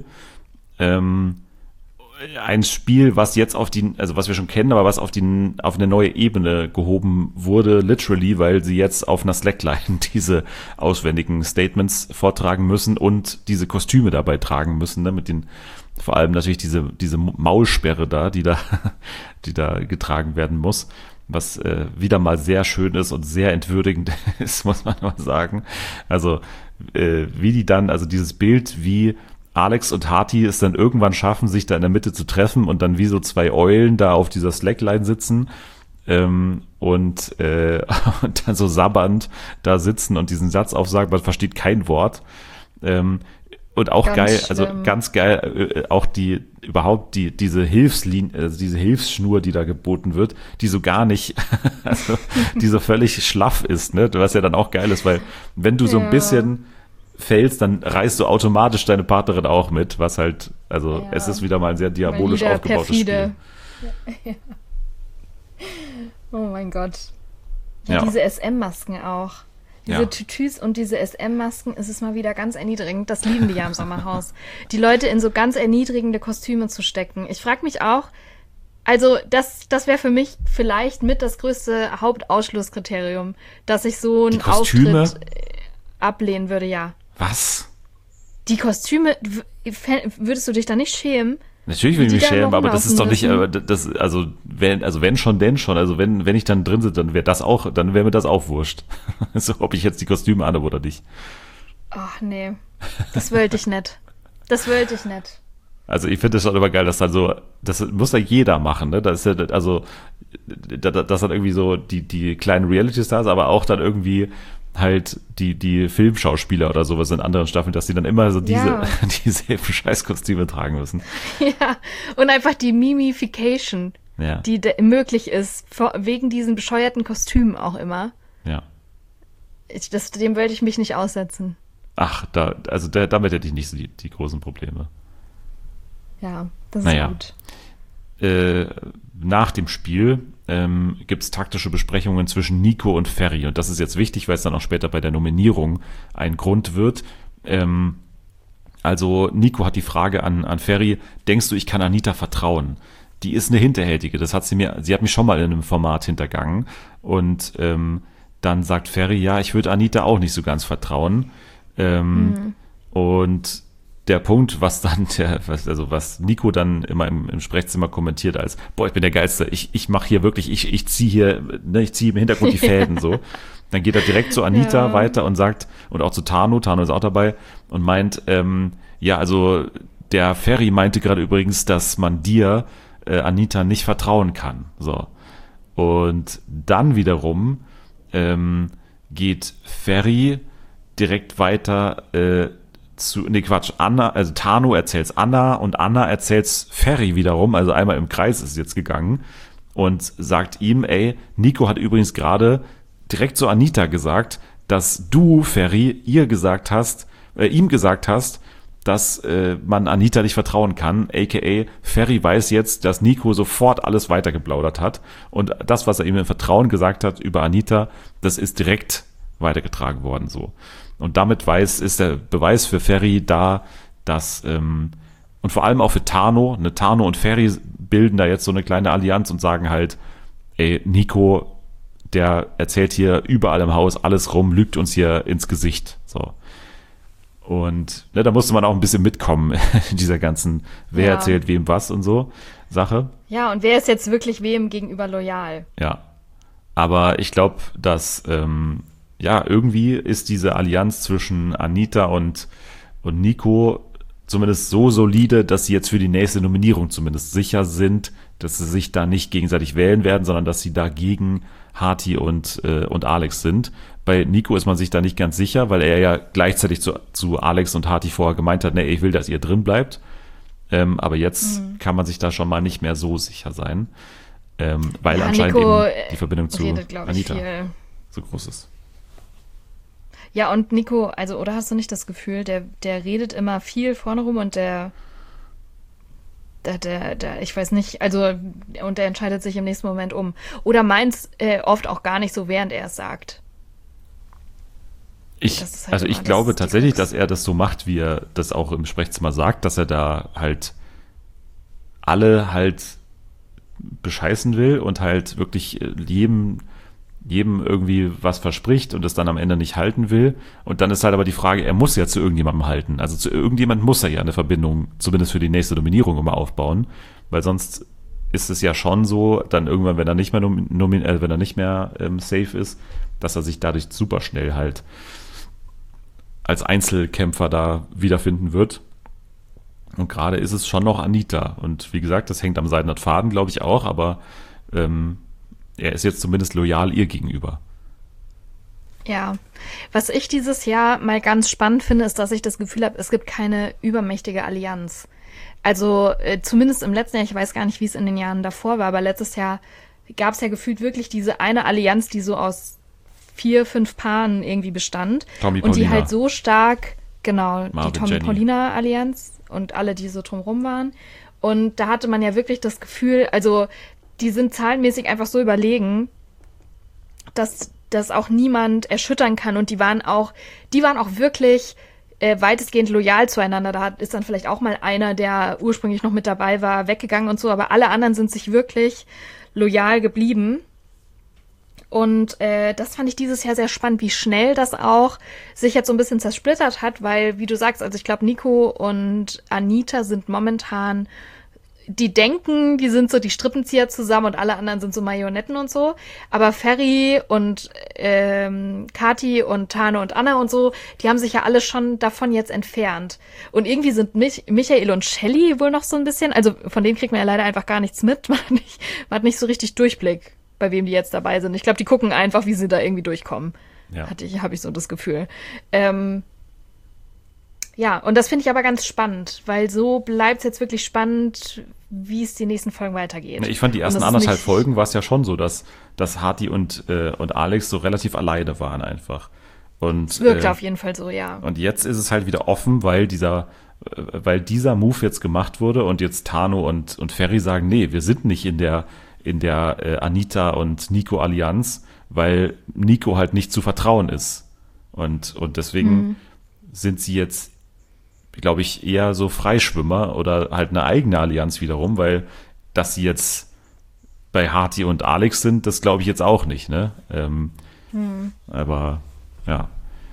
Ein Spiel, was jetzt was wir schon kennen, aber was auf eine neue Ebene gehoben wurde, literally, weil sie jetzt auf einer Slackline diese auswendigen Statements vortragen müssen und diese Kostüme dabei tragen müssen, ne, vor allem natürlich diese Maulsperre da, die da getragen werden muss, was wieder mal sehr schön ist und sehr entwürdigend ist, muss man mal sagen. Also wie die dann, also dieses Bild, wie Alex und Hati es dann irgendwann schaffen, sich da in der Mitte zu treffen und dann wie so zwei Eulen da auf dieser Slackline sitzen und dann so sabbernd da sitzen und diesen Satz aufsagen, man versteht kein Wort. Und auch ganz geil, schlimm. Also ganz geil, auch diese Hilfslinie, also diese Hilfsschnur, die da geboten wird, die so gar nicht, also die so völlig schlaff ist, ne? Was ja dann auch geil ist, weil wenn du so ein bisschen fällst, dann reißt du automatisch deine Partnerin auch mit, was halt, also es ist wieder mal ein sehr diabolisch aufgebautes Spiel. Ja. Oh mein Gott. Ja, diese SM-Masken auch. Diese Tütüs und diese SM-Masken, ist es mal wieder ganz erniedrigend. Das lieben die ja im Sommerhaus. Die Leute in so ganz erniedrigende Kostüme zu stecken. Ich frage mich auch, also das wäre für mich vielleicht mit das größte Hauptausschlusskriterium, dass ich so einen Auftritt ablehnen würde, ja. Was? Die Kostüme, würdest du dich da nicht schämen? Natürlich will ich mich schämen, aber das ist doch nicht, wenn schon, denn schon. Also wenn ich dann drin sitze, dann wäre mir das auch wurscht. So, ob ich jetzt die Kostüme anhabe oder nicht. Ach nee, das wollte ich nicht. Das wollte ich nicht. Also ich finde das schon immer geil, dass dann so, das muss ja jeder machen, ne? Das ist ja, also, das dann irgendwie so die kleinen Reality-Stars, aber auch dann irgendwie halt die Filmschauspieler oder sowas in anderen Staffeln, dass die dann immer so dieselben Scheißkostüme tragen müssen. Ja, und einfach die Mimification, die möglich ist, wegen diesen bescheuerten Kostümen auch immer. Ja. Dem wollte ich mich nicht aussetzen. Ach, damit hätte ich nicht so die großen Probleme. Ja, das ist gut. Nach dem Spiel gibt es taktische Besprechungen zwischen Nico und Ferry. Und das ist jetzt wichtig, weil es dann auch später bei der Nominierung ein Grund wird. Also Nico hat die Frage an Ferry, denkst du, ich kann Anita vertrauen? Die ist eine Hinterhältige, sie hat mich schon mal in einem Format hintergangen. Und dann sagt Ferry, ja, ich würde Anita auch nicht so ganz vertrauen. Und der Punkt, was Nico dann immer im Sprechzimmer kommentiert als, boah, ich bin der Geilste, ich mache hier wirklich, ich ziehe im Hintergrund die Fäden, so. Dann geht er direkt zu Anita weiter und sagt, und auch zu Tano ist auch dabei, und meint, also der Ferry meinte gerade übrigens, dass man dir, Anita, nicht vertrauen kann, so. Und dann wiederum geht Ferry direkt weiter Anna, also Tano erzählt's Anna und Anna erzählt's Ferry wiederum, also einmal im Kreis ist es jetzt gegangen und sagt ihm, ey, Nico hat übrigens gerade direkt zu Anita gesagt, dass du, Ferry, ihm gesagt hast, dass man Anita nicht vertrauen kann, aka Ferry weiß jetzt, dass Nico sofort alles weitergeplaudert hat und das, was er ihm im Vertrauen gesagt hat über Anita, das ist direkt weitergetragen worden so. Und damit ist der Beweis für Ferry da, dass und vor allem auch für Tano, Tano und Ferry bilden da jetzt so eine kleine Allianz und sagen halt, ey, Nico, der erzählt hier überall im Haus alles rum, lügt uns hier ins Gesicht. So. Und da musste man auch ein bisschen mitkommen in dieser ganzen, wer erzählt wem was und so Sache. Ja, und wer ist jetzt wirklich wem gegenüber loyal? Ja, aber ich glaube, dass irgendwie ist diese Allianz zwischen Anita und Nico zumindest so solide, dass sie jetzt für die nächste Nominierung zumindest sicher sind, dass sie sich da nicht gegenseitig wählen werden, sondern dass sie da gegen Hati und Alex sind. Bei Nico ist man sich da nicht ganz sicher, weil er ja gleichzeitig zu Alex und Hati vorher gemeint hat, ich will, dass ihr drin bleibt. Aber jetzt kann man sich da schon mal nicht mehr so sicher sein, weil anscheinend Nico eben die Verbindung zu Anita viel. so groß ist. Ja, und Nico, also, oder hast du nicht das Gefühl, der redet immer viel vorne rum und der, ich weiß nicht, also, und der entscheidet sich im nächsten Moment um. Oder meint oft auch gar nicht so, während er es sagt. Ich glaube tatsächlich, dass er das so macht, wie er das auch im Sprechzimmer sagt, dass er da halt alle halt bescheißen will und halt wirklich jedem irgendwie was verspricht und es dann am Ende nicht halten will. Und dann ist halt aber die Frage, er muss ja zu irgendjemandem halten. Also zu irgendjemandem muss er ja eine Verbindung, zumindest für die nächste Nominierung, immer aufbauen. Weil sonst ist es ja schon so, dann irgendwann, wenn er nicht mehr safe ist, dass er sich dadurch super schnell halt als Einzelkämpfer da wiederfinden wird. Und gerade ist es schon noch Anita. Und wie gesagt, das hängt am seidenen Faden, glaube ich auch, aber er ist jetzt zumindest loyal ihr gegenüber. Ja, was ich dieses Jahr mal ganz spannend finde, ist, dass ich das Gefühl habe, es gibt keine übermächtige Allianz. Also zumindest im letzten Jahr, ich weiß gar nicht, wie es in den Jahren davor war, aber letztes Jahr gab es ja gefühlt wirklich diese eine Allianz, die so aus 4, 5 Paaren irgendwie bestand. Tommy, und die Paulina. halt so stark, genau, Marvin, die Tommy-Paulina-Allianz und alle, die so drumrum waren. Und da hatte man ja wirklich das Gefühl, also die sind zahlenmäßig einfach so überlegen, dass das auch niemand erschüttern kann. Und die waren auch wirklich weitestgehend loyal zueinander. Da ist dann vielleicht auch mal einer, der ursprünglich noch mit dabei war, weggegangen und so. Aber alle anderen sind sich wirklich loyal geblieben. Und das fand ich dieses Jahr sehr spannend, wie schnell das auch sich jetzt so ein bisschen zersplittert hat. Weil, wie du sagst, also ich glaube, Nico und Anita sind momentan, die denken, die sind so die Strippenzieher zusammen und alle anderen sind so Marionetten und so. Aber Ferry und Kathi und Tane und Anna und so, die haben sich ja alle schon davon jetzt entfernt. Und irgendwie sind Michael und Shelley wohl noch so ein bisschen, also von denen kriegt man ja leider einfach gar nichts mit. Man hat nicht so richtig Durchblick, bei wem die jetzt dabei sind. Ich glaube, die gucken einfach, wie sie da irgendwie durchkommen. Ja. Habe ich so das Gefühl. Ja, und das finde ich aber ganz spannend, weil so bleibt es jetzt wirklich spannend, wie es die nächsten Folgen weitergeht. Ich fand die ersten 1,5 Folgen war es ja schon so, dass Hati und Alex so relativ alleine waren einfach. Und es wirkte auf jeden Fall so, ja. Und jetzt ist es halt wieder offen, weil dieser Move jetzt gemacht wurde und jetzt Tano und Ferry sagen, nee, wir sind nicht in der Anita und Nico Allianz, weil Nico halt nicht zu vertrauen ist. Und deswegen sind sie jetzt, glaube ich, eher so Freischwimmer oder halt eine eigene Allianz wiederum, weil dass sie jetzt bei Hati und Alex sind, das glaube ich jetzt auch nicht, ne? Aber ja.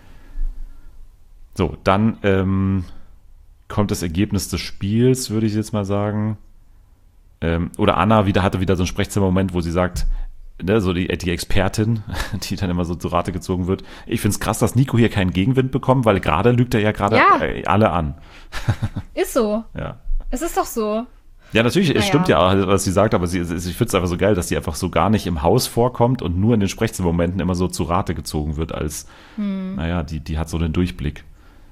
So, dann kommt das Ergebnis des Spiels, würde ich jetzt mal sagen. Oder Anna hatte wieder so einen Sprechzimmermoment, wo sie sagt, ne, so die Expertin, die dann immer so zu Rate gezogen wird. Ich finde es krass, dass Nico hier keinen Gegenwind bekommt, weil gerade lügt er ja gerade alle an. Ist so. Ja. Es ist doch so. Ja, natürlich, es stimmt ja, was sie sagt, aber ich finde es einfach so geil, dass sie einfach so gar nicht im Haus vorkommt und nur in den Sprechzimmermomenten immer so zu Rate gezogen wird als, naja, die hat so einen Durchblick.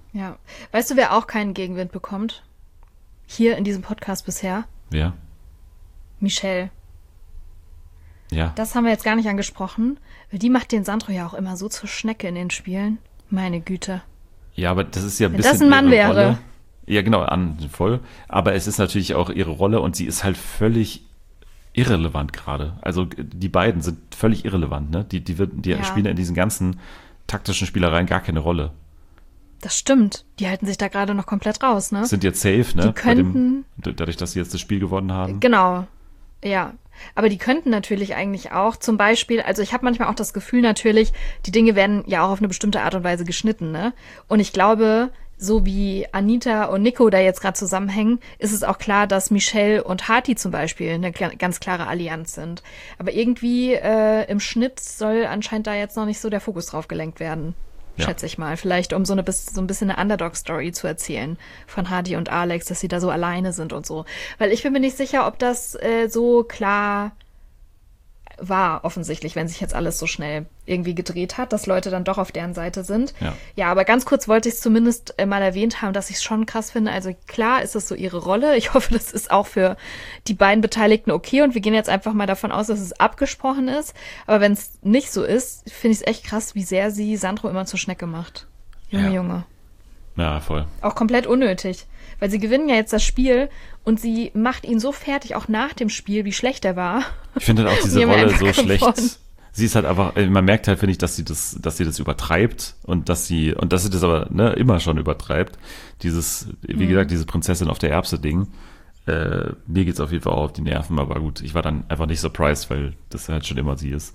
Ja. Weißt du, wer auch keinen Gegenwind bekommt? Hier in diesem Podcast bisher? Ja. Michelle. Ja. Das haben wir jetzt gar nicht angesprochen. Die macht den Sandro ja auch immer so zur Schnecke in den Spielen. Meine Güte. Ja, aber das ist ja ein Wenn bisschen das ein Mann ihre wäre. Rolle. Ja, genau, voll. Aber es ist natürlich auch ihre Rolle und sie ist halt völlig irrelevant gerade. Also die beiden sind völlig irrelevant, ne? Die Ja. spielen in diesen ganzen taktischen Spielereien gar keine Rolle. Das stimmt. Die halten sich da gerade noch komplett raus, ne? Sind jetzt safe, ne? Die könnten- Dadurch, dass sie jetzt das Spiel gewonnen haben. Genau. Ja. Aber die könnten natürlich eigentlich auch zum Beispiel, also ich habe manchmal auch das Gefühl natürlich, die Dinge werden ja auch auf eine bestimmte Art und Weise geschnitten, ne? Und ich glaube, so wie Anita und Nico da jetzt gerade zusammenhängen, ist es auch klar, dass Michelle und Hati zum Beispiel eine ganz klare Allianz sind. Aber irgendwie im Schnitt soll anscheinend da jetzt noch nicht so der Fokus drauf gelenkt werden. Ja. Schätze ich mal. Vielleicht um so ein bisschen eine Underdog-Story zu erzählen von Hati und Alex, dass sie da so alleine sind und so. Weil ich bin mir nicht sicher, ob das so klar war, offensichtlich, wenn sich jetzt alles so schnell irgendwie gedreht hat, dass Leute dann doch auf deren Seite sind. Ja, aber ganz kurz wollte ich es zumindest mal erwähnt haben, dass ich es schon krass finde. Also klar ist es so ihre Rolle. Ich hoffe, das ist auch für die beiden Beteiligten okay und wir gehen jetzt einfach mal davon aus, dass es abgesprochen ist. Aber wenn es nicht so ist, finde ich es echt krass, wie sehr sie Sandro immer zur Schnecke macht. Junge. Ja, voll. Auch komplett unnötig. Weil sie gewinnen ja jetzt das Spiel und sie macht ihn so fertig, auch nach dem Spiel, wie schlecht er war. Ich finde halt auch diese Die haben Rolle einfach so schlecht. gewonnen. Sie ist halt einfach, man merkt halt, finde ich, dass sie das übertreibt und dass sie das aber immer schon übertreibt. Dieses, wie gesagt, diese Prinzessin auf der Erbse-Ding. Mir geht's auf jeden Fall auch auf die Nerven, aber gut, ich war dann einfach nicht surprised, weil das halt schon immer sie ist.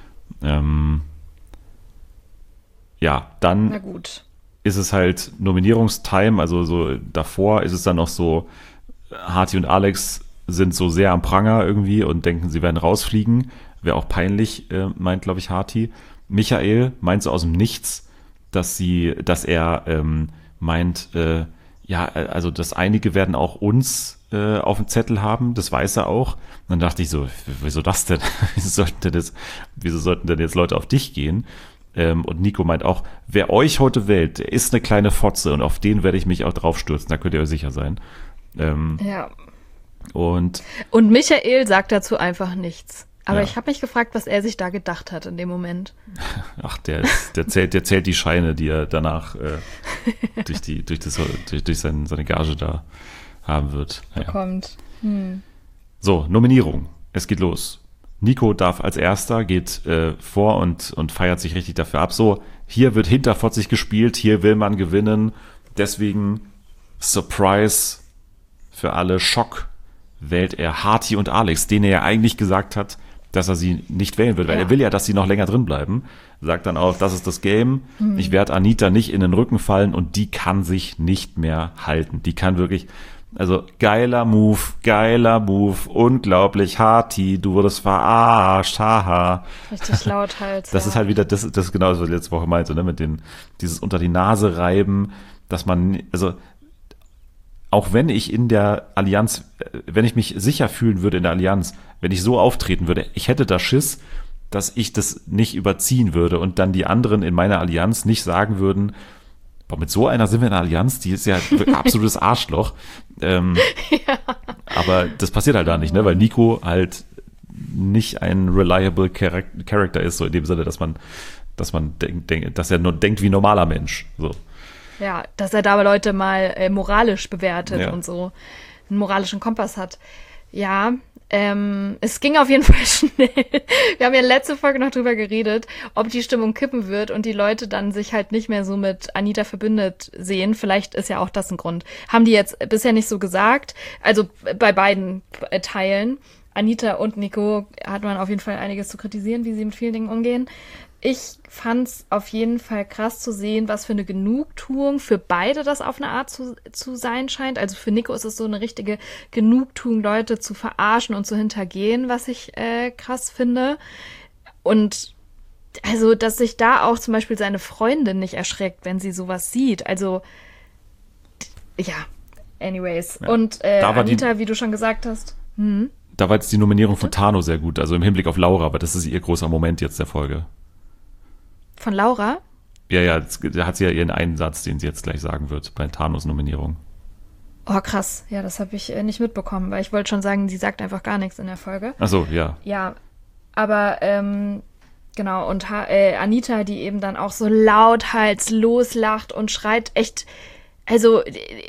Ja, dann Na gut. ist es halt Nominierungstime, also so davor ist es dann noch so, Hati und Alex sind so sehr am Pranger irgendwie und denken, sie werden rausfliegen. Wäre auch peinlich, meint, glaube ich, Hati. Michael meint so aus dem Nichts, dass er meint, also dass einige werden auch uns auf dem Zettel haben, das weiß er auch. Und dann dachte ich so, wieso das denn? Wieso sollten denn jetzt Leute auf dich gehen? Und Nico meint auch, wer euch heute wählt, der ist eine kleine Fotze und auf den werde ich mich auch draufstürzen, da könnt ihr euch sicher sein. Ja. Und Michael sagt dazu einfach nichts. Aber Ja. ich habe mich gefragt, was er sich da gedacht hat in dem Moment. ach, der zählt die Scheine, die er danach durch seine Gage da haben wird. Naja. Kommt. So, Nominierung. Es geht los. Nico darf als Erster, geht vor und feiert sich richtig dafür ab. So, hier wird hinterfotzig gespielt, hier will man gewinnen. Deswegen Surprise für alle, Schock, wählt er Hati und Alex, denen er ja eigentlich gesagt hat, dass er sie nicht wählen wird, weil Ja. er will ja, dass sie noch länger drin bleiben. Sagt dann auch, das ist das Game. Ich werde Anita nicht in den Rücken fallen und die kann sich nicht mehr halten. Die kann wirklich, also geiler Move, unglaublich, Hati, du wurdest verarscht, haha. Richtig laut halt. Das ist halt wieder, das ist genau das, was ich letzte Woche meinte, ne, mit dieses unter die Nase reiben, dass man, also auch wenn ich in der Allianz, wenn ich mich sicher fühlen würde in der Allianz, wenn ich so auftreten würde, ich hätte da Schiss, dass ich das nicht überziehen würde und dann die anderen in meiner Allianz nicht sagen würden, boah, mit so einer sind wir in einer Allianz, die ist ja ein absolutes Arschloch. Aber das passiert halt da nicht, ne, weil Nico halt nicht ein reliable Character ist, so in dem Sinne, dass er nur denkt wie ein normaler Mensch, so. Ja, dass er da Leute mal moralisch bewertet Ja. und so einen moralischen Kompass hat. Ja, es ging auf jeden Fall schnell. Wir haben ja letzte Folge noch drüber geredet, ob die Stimmung kippen wird und die Leute dann sich halt nicht mehr so mit Anita verbündet sehen. Vielleicht ist ja auch das ein Grund. Haben die jetzt bisher nicht so gesagt. Also bei beiden Teilen. Anita und Nico hat man auf jeden Fall einiges zu kritisieren, wie sie mit vielen Dingen umgehen. Ich fand's auf jeden Fall krass zu sehen, was für eine Genugtuung für beide das auf eine Art zu sein scheint. Also für Nico ist es so eine richtige Genugtuung, Leute zu verarschen und zu hintergehen, was ich krass finde. Und also, dass sich da auch zum Beispiel seine Freundin nicht erschreckt, wenn sie sowas sieht. Also, ja, anyways. Ja. Und Da war Anita, wie du schon gesagt hast. Da war jetzt die Nominierung von Tano sehr gut, also im Hinblick auf Laura, aber das ist ihr großer Moment jetzt der Folge. Von Laura? Ja, da hat sie ja ihren einen Satz, den sie jetzt gleich sagen wird, bei Thanos Nominierung. Oh, krass. Ja, das habe ich nicht mitbekommen, weil ich wollte schon sagen, sie sagt einfach gar nichts in der Folge. Ach so, ja. Ja, aber genau. Und Anita, die eben dann auch so lauthals loslacht und schreit, echt, also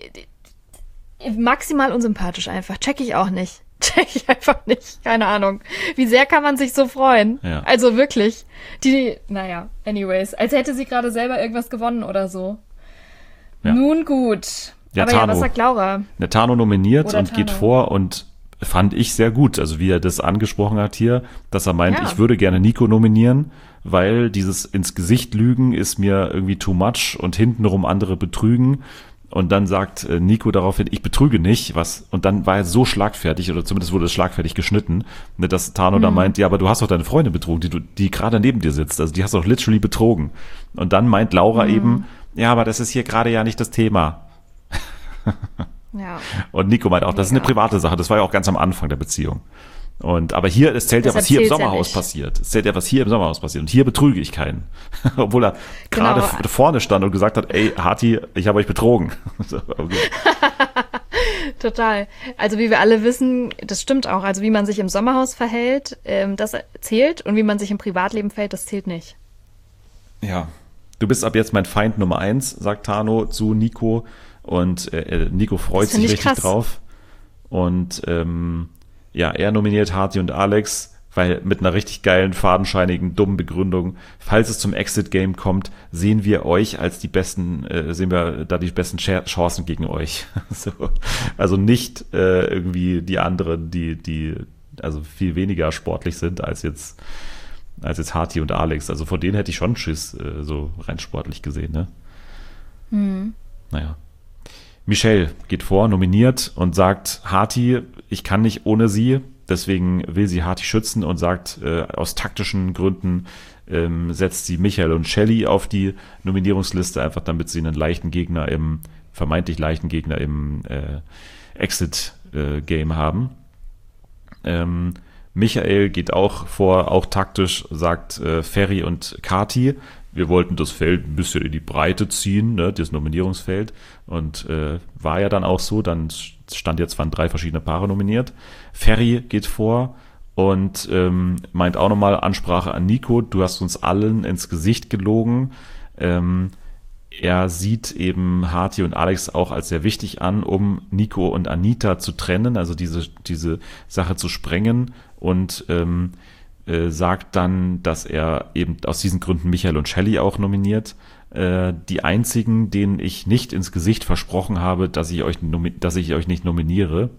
maximal unsympathisch einfach. Check ich auch nicht. Check ich einfach nicht. Keine Ahnung. Wie sehr kann man sich so freuen? Ja. Also wirklich. Naja, anyways. Als hätte sie gerade selber irgendwas gewonnen oder so. Ja. Nun gut. Ja, Aber Tano. ja, was sagt Laura? Der Tano nominiert Oder und Tano. geht vor und fand ich sehr gut. Also wie er das angesprochen hat hier, dass er meint, Ja. ich würde gerne Nico nominieren, weil dieses ins Gesicht lügen ist mir irgendwie too much und hintenrum andere betrügen. Und dann sagt Nico daraufhin, ich betrüge nicht, was, und dann war er so schlagfertig, oder zumindest wurde es schlagfertig geschnitten, ne, dass Tano da meint, ja, aber du hast doch deine Freundin betrogen, die gerade neben dir sitzt, also die hast du doch literally betrogen. Und dann meint Laura eben, ja, aber das ist hier gerade ja nicht das Thema. Ja. Und Nico meint auch, das ist eine private Sache, das war ja auch ganz am Anfang der Beziehung. Aber hier, es zählt ja, was Deshalb hier im zählt's ja Sommerhaus nicht. passiert. Es zählt ja, was hier im Sommerhaus passiert. Und hier betrüge ich keinen. Obwohl er gerade Genau. vorne stand und gesagt hat, ey, Hati, ich habe euch betrogen. So, okay. Total. Also wie wir alle wissen, das stimmt auch. Also wie man sich im Sommerhaus verhält, das zählt. Und wie man sich im Privatleben verhält, das zählt nicht. Ja. Du bist ab jetzt mein Feind Nummer 1, sagt Tano zu Nico. Und Nico freut Das find sich ich richtig krass. drauf. Und ja, er nominiert Hati und Alex, weil mit einer richtig geilen, fadenscheinigen, dummen Begründung, falls es zum Exit-Game kommt, sehen wir euch als die besten, sehen wir da die besten Chancen gegen euch. So. Also nicht irgendwie die anderen, die also viel weniger sportlich sind als jetzt Hati und Alex. Also vor denen hätte ich schon Schiss, so rein sportlich gesehen, ne? Naja. Michelle geht vor, nominiert und sagt, Hati, ich kann nicht ohne sie, deswegen will sie Hati schützen und sagt, aus taktischen Gründen setzt sie Michael und Shelley auf die Nominierungsliste, einfach damit sie einen vermeintlich leichten Gegner im Exit-Game haben. Michael geht auch vor, auch taktisch, sagt Ferry und Kati, wir wollten das Feld ein bisschen in die Breite ziehen, ne, das Nominierungsfeld. Und war ja dann auch so, dann waren 3 verschiedene Paare nominiert. Ferry geht vor und meint auch nochmal Ansprache an Nico, du hast uns allen ins Gesicht gelogen. Er sieht eben Hati und Alex auch als sehr wichtig an, um Nico und Anita zu trennen, also diese Sache zu sprengen, und sagt dann, dass er eben aus diesen Gründen Michael und Shelley auch nominiert. Die einzigen, denen ich nicht ins Gesicht versprochen habe, dass ich euch nicht nominiere.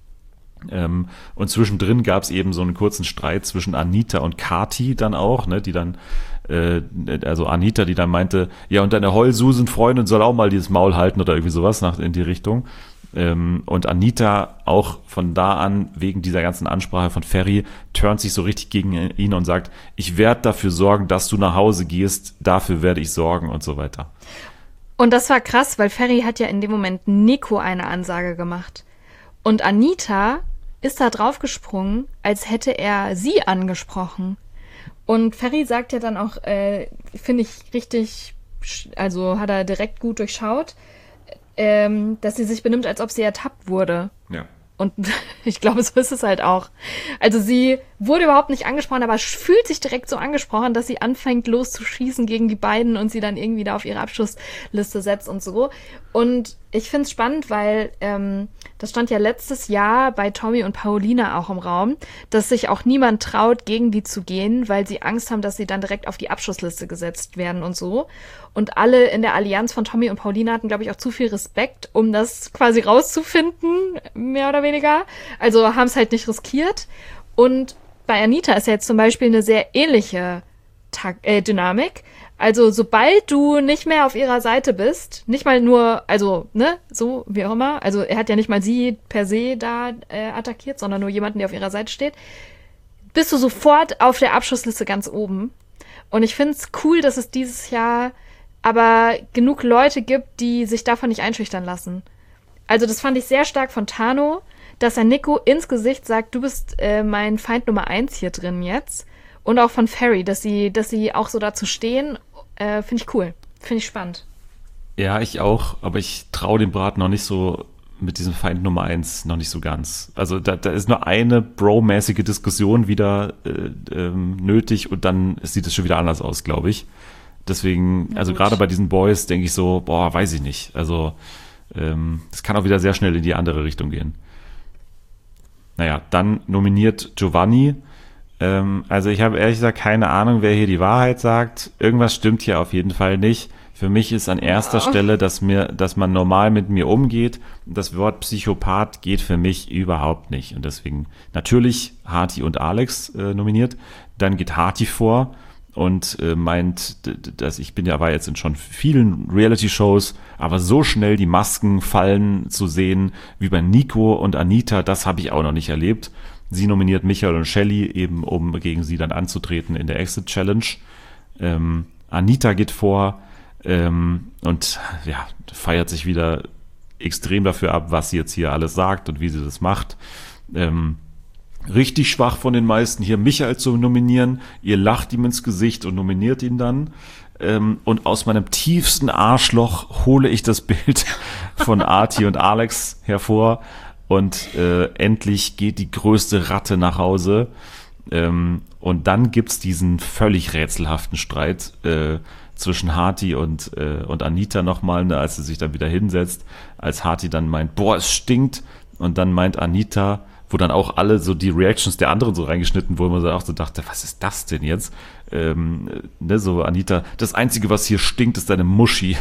Und zwischendrin gab es eben so einen kurzen Streit zwischen Anita und Kati dann auch, ne, die dann, also Anita, die dann meinte, ja, und deine Heulsusen-Freundin soll auch mal dieses Maul halten oder irgendwie sowas in die Richtung. Und Anita auch von da an, wegen dieser ganzen Ansprache von Ferry, turnt sich so richtig gegen ihn und sagt, ich werde dafür sorgen, dass du nach Hause gehst, dafür werde ich sorgen und so weiter. Und das war krass, weil Ferry hat ja in dem Moment Nico eine Ansage gemacht. Und Anita ist da draufgesprungen, als hätte er sie angesprochen. Und Ferry sagt ja dann auch, finde ich richtig, also hat er direkt gut durchschaut, dass sie sich benimmt, als ob sie ertappt wurde. Ja. Und ich glaube, so ist es halt auch. Also sie wurde überhaupt nicht angesprochen, aber fühlt sich direkt so angesprochen, dass sie anfängt loszuschießen gegen die beiden und sie dann irgendwie da auf ihre Abschlussliste setzt und so. Und ich finde es spannend, weil das stand ja letztes Jahr bei Tommy und Paulina auch im Raum, dass sich auch niemand traut, gegen die zu gehen, weil sie Angst haben, dass sie dann direkt auf die Abschlussliste gesetzt werden und so. Und alle in der Allianz von Tommy und Paulina hatten, glaube ich, auch zu viel Respekt, um das quasi rauszufinden, mehr oder weniger. Also haben es halt nicht riskiert. Und bei Anita ist ja jetzt zum Beispiel eine sehr ähnliche Dynamik. Also sobald du nicht mehr auf ihrer Seite bist, nicht mal nur, also, ne, so wie auch immer, also er hat ja nicht mal sie per se da attackiert, sondern nur jemanden, der auf ihrer Seite steht, bist du sofort auf der Abschlussliste ganz oben. Und ich finde es cool, dass es dieses Jahr aber genug Leute gibt, die sich davon nicht einschüchtern lassen. Also das fand ich sehr stark von Tano, dass er Nico ins Gesicht sagt, du bist mein Feind Nummer 1 hier drin jetzt. Und auch von Ferry, dass sie auch so dazu stehen, finde ich cool. Finde ich spannend. Ja, ich auch, aber ich traue dem Brat noch nicht so mit diesem Feind Nummer 1 noch nicht so ganz. Also da ist nur eine bro-mäßige Diskussion wieder nötig und dann sieht es schon wieder anders aus, glaube ich. Deswegen, also gerade bei diesen Boys denke ich so, boah, weiß ich nicht. Also das kann auch wieder sehr schnell in die andere Richtung gehen. Naja, dann nominiert Giovanni. Also ich habe ehrlich gesagt keine Ahnung, wer hier die Wahrheit sagt. Irgendwas stimmt hier auf jeden Fall nicht. Für mich ist an erster Stelle, dass man normal mit mir umgeht. Das Wort Psychopath geht für mich überhaupt nicht. Und deswegen natürlich Harti und Alex nominiert. Dann geht Harti vor und meint, dass war jetzt in schon vielen Reality-Shows, aber so schnell die Masken fallen zu sehen wie bei Nico und Anita, das habe ich auch noch nicht erlebt. Sie nominiert Michael und Shelly, eben um gegen sie dann anzutreten in der Exit Challenge. Anita geht vor und ja, feiert sich wieder extrem dafür ab, was sie jetzt hier alles sagt und wie sie das macht. Richtig schwach von den meisten, hier Michael zu nominieren. Ihr lacht ihm ins Gesicht und nominiert ihn dann. Und aus meinem tiefsten Arschloch hole ich das Bild von Arti und Alex hervor. Und endlich geht die größte Ratte nach Hause. Und dann gibt's diesen völlig rätselhaften Streit zwischen Harti und Anita nochmal, ne, als sie sich dann wieder hinsetzt. Als Harti dann meint, boah, es stinkt. Und dann meint Anita, wo dann auch alle so die Reactions der anderen so reingeschnitten wurden, wo man auch so dachte, was ist das denn jetzt? Ne, so Anita, das Einzige, was hier stinkt, ist deine Muschi.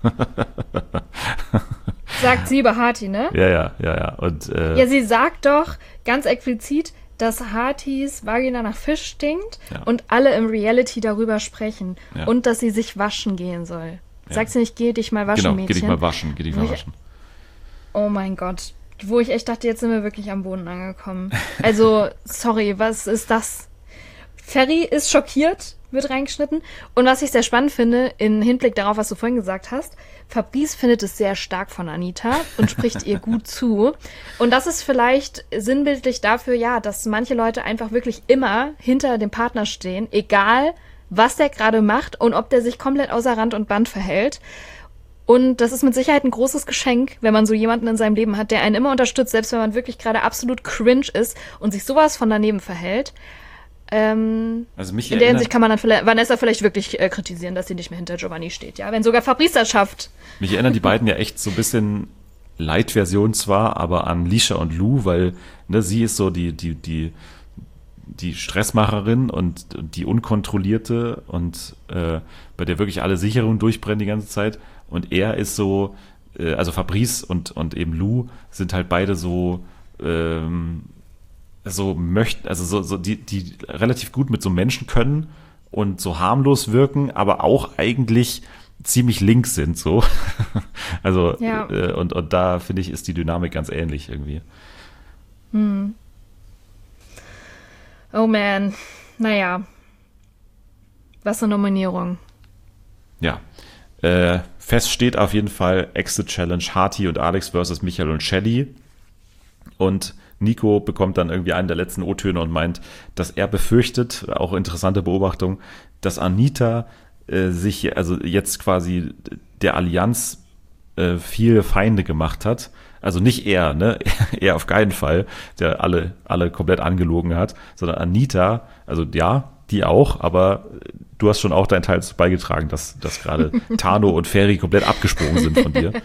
Sagt sie über Harti, ne? Ja. Und, ja, sie sagt doch ganz explizit, dass Hartis Vagina nach Fisch stinkt und alle im Reality darüber sprechen und dass sie sich waschen gehen soll. Sagt sie nicht, geh dich mal waschen, genau, Mädchen? Geh dich mal waschen. Oh mein Gott. Wo ich echt dachte, jetzt sind wir wirklich am Boden angekommen. Also, sorry, was ist das? Ferry ist schockiert, wird reingeschnitten. Und was ich sehr spannend finde, im Hinblick darauf, was du vorhin gesagt hast, Fabrice findet es sehr stark von Anita und spricht ihr gut zu. Und das ist vielleicht sinnbildlich dafür, ja, dass manche Leute einfach wirklich immer hinter dem Partner stehen, egal was der gerade macht und ob der sich komplett außer Rand und Band verhält. Und das ist mit Sicherheit ein großes Geschenk, wenn man so jemanden in seinem Leben hat, der einen immer unterstützt, selbst wenn man wirklich gerade absolut cringe ist und sich sowas von daneben verhält. Also mich in der Hinsicht kann man dann Vanessa vielleicht wirklich kritisieren, dass sie nicht mehr hinter Giovanni steht, ja, wenn sogar Fabrice das schafft. Mich erinnern die beiden ja echt so ein bisschen Light-Version zwar, aber an Lisha und Lou, weil ne, sie ist so die Stressmacherin und die Unkontrollierte und bei der wirklich alle Sicherungen durchbrennen die ganze Zeit. Und er ist so, also Fabrice und eben Lou sind halt beide so die relativ gut mit so Menschen können und so harmlos wirken, aber auch eigentlich ziemlich links sind so. Also ja. Und da finde ich, ist die Dynamik ganz ähnlich irgendwie. Oh man, naja. Was eine Nominierung. Ja. Fest steht auf jeden Fall Exit Challenge Harti und Alex versus Michael und Shelly. Und Nico bekommt dann irgendwie einen der letzten O-Töne und meint, dass er befürchtet, auch interessante Beobachtung, dass Anita sich also jetzt quasi der Allianz viele Feinde gemacht hat. Also nicht er, ne? Er auf keinen Fall, der alle komplett angelogen hat, sondern Anita, also ja, die auch, aber du hast schon auch deinen Teil dazu beigetragen, dass gerade Tano und Ferry komplett abgesprungen sind von dir.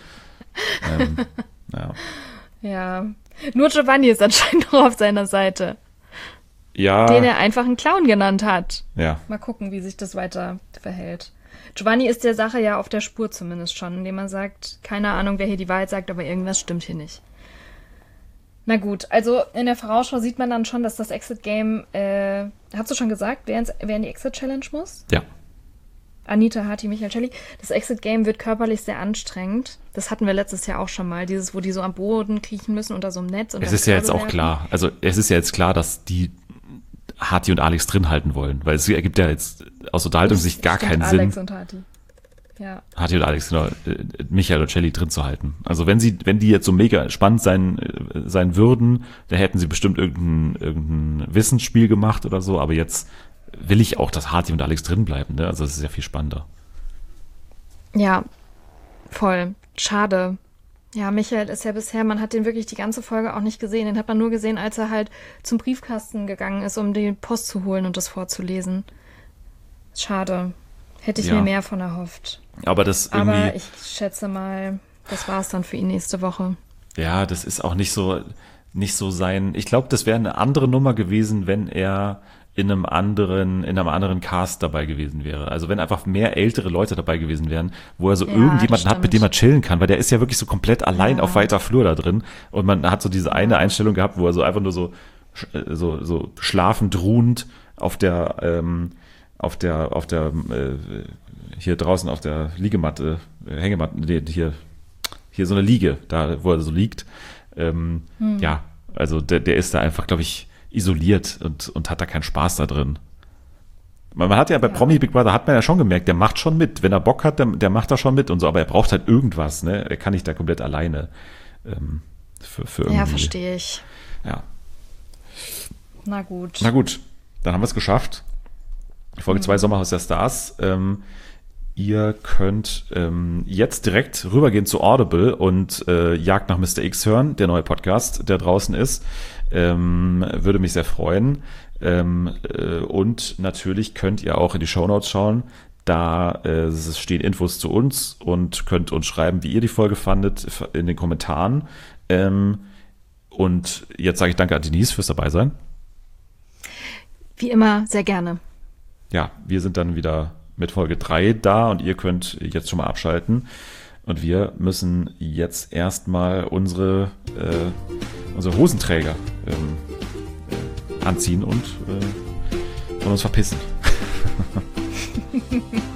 Ja. Nur Giovanni ist anscheinend noch auf seiner Seite. Ja. Den er einfach einen Clown genannt hat. Ja. Mal gucken, wie sich das weiter verhält. Giovanni ist der Sache ja auf der Spur zumindest schon, indem er sagt, keine Ahnung, wer hier die Wahrheit sagt, aber irgendwas stimmt hier nicht. Na gut, also in der Vorausschau sieht man dann schon, dass das Exit-Game, hast du schon gesagt, wer in die Exit-Challenge muss? Ja. Anita, Harti, Michael, Shelly. Das Exit-Game wird körperlich sehr anstrengend. Das hatten wir letztes Jahr auch schon mal. Dieses, wo die so am Boden kriechen müssen unter so einem Netz. Und es ist ja jetzt auch klar. Also es ist ja jetzt klar, dass die Harti und Alex drin halten wollen. Weil es ergibt ja jetzt aus Unterhaltungssicht gar keinen Sinn. Alex und Harti. Ja. Harti und Alex, genau, Michael und Shelly drin zu halten. Also wenn die jetzt so mega spannend sein würden, dann hätten sie bestimmt irgendein Wissensspiel gemacht oder so. Aber jetzt will ich auch, dass Harti und Alex drin bleiben. Ne? Also das ist ja viel spannender. Ja, voll. Schade. Ja, Michael ist ja bisher, man hat den wirklich die ganze Folge auch nicht gesehen. Den hat man nur gesehen, als er halt zum Briefkasten gegangen ist, um die Post zu holen und das vorzulesen. Schade. Hätte ich mir mehr von erhofft. Aber das irgendwie... Aber ich schätze mal, das war es dann für ihn nächste Woche. Ja, das ist auch nicht so sein... Ich glaube, das wäre eine andere Nummer gewesen, wenn er in einem anderen Cast dabei gewesen wäre. Also wenn einfach mehr ältere Leute dabei gewesen wären, wo er so irgendjemanden hat, mit dem er chillen kann, weil der ist ja wirklich so komplett allein auf weiter Flur da drin und man hat so diese eine Einstellung gehabt, wo er so einfach nur so schlafend ruhend auf der hier draußen auf der Liegematte, Hängematte, hier so eine Liege, da wo er so liegt. Ja, also der ist da einfach, glaube ich, isoliert und hat da keinen Spaß da drin. Man hat ja bei Promi Big Brother hat man ja schon gemerkt, der macht schon mit. Wenn er Bock hat, der macht da schon mit und so, aber er braucht halt irgendwas, ne? Er kann nicht da komplett alleine für irgendwie. Ja, verstehe ich. Ja. Na gut, dann haben wir es geschafft. Folge 2 Sommerhaus der Stars. Ihr könnt jetzt direkt rübergehen zu Audible und Jagd nach Mr. X hören, der neue Podcast, der draußen ist. Würde mich sehr freuen. Und natürlich könnt ihr auch in die Shownotes schauen. Da stehen Infos zu uns und könnt uns schreiben, wie ihr die Folge fandet in den Kommentaren. Und jetzt sage ich danke an Denise fürs Dabeisein. Wie immer, sehr gerne. Ja, wir sind dann wieder mit Folge 3 da und ihr könnt jetzt schon mal abschalten. Und wir müssen jetzt erstmal unsere Hosenträger anziehen und uns verpissen.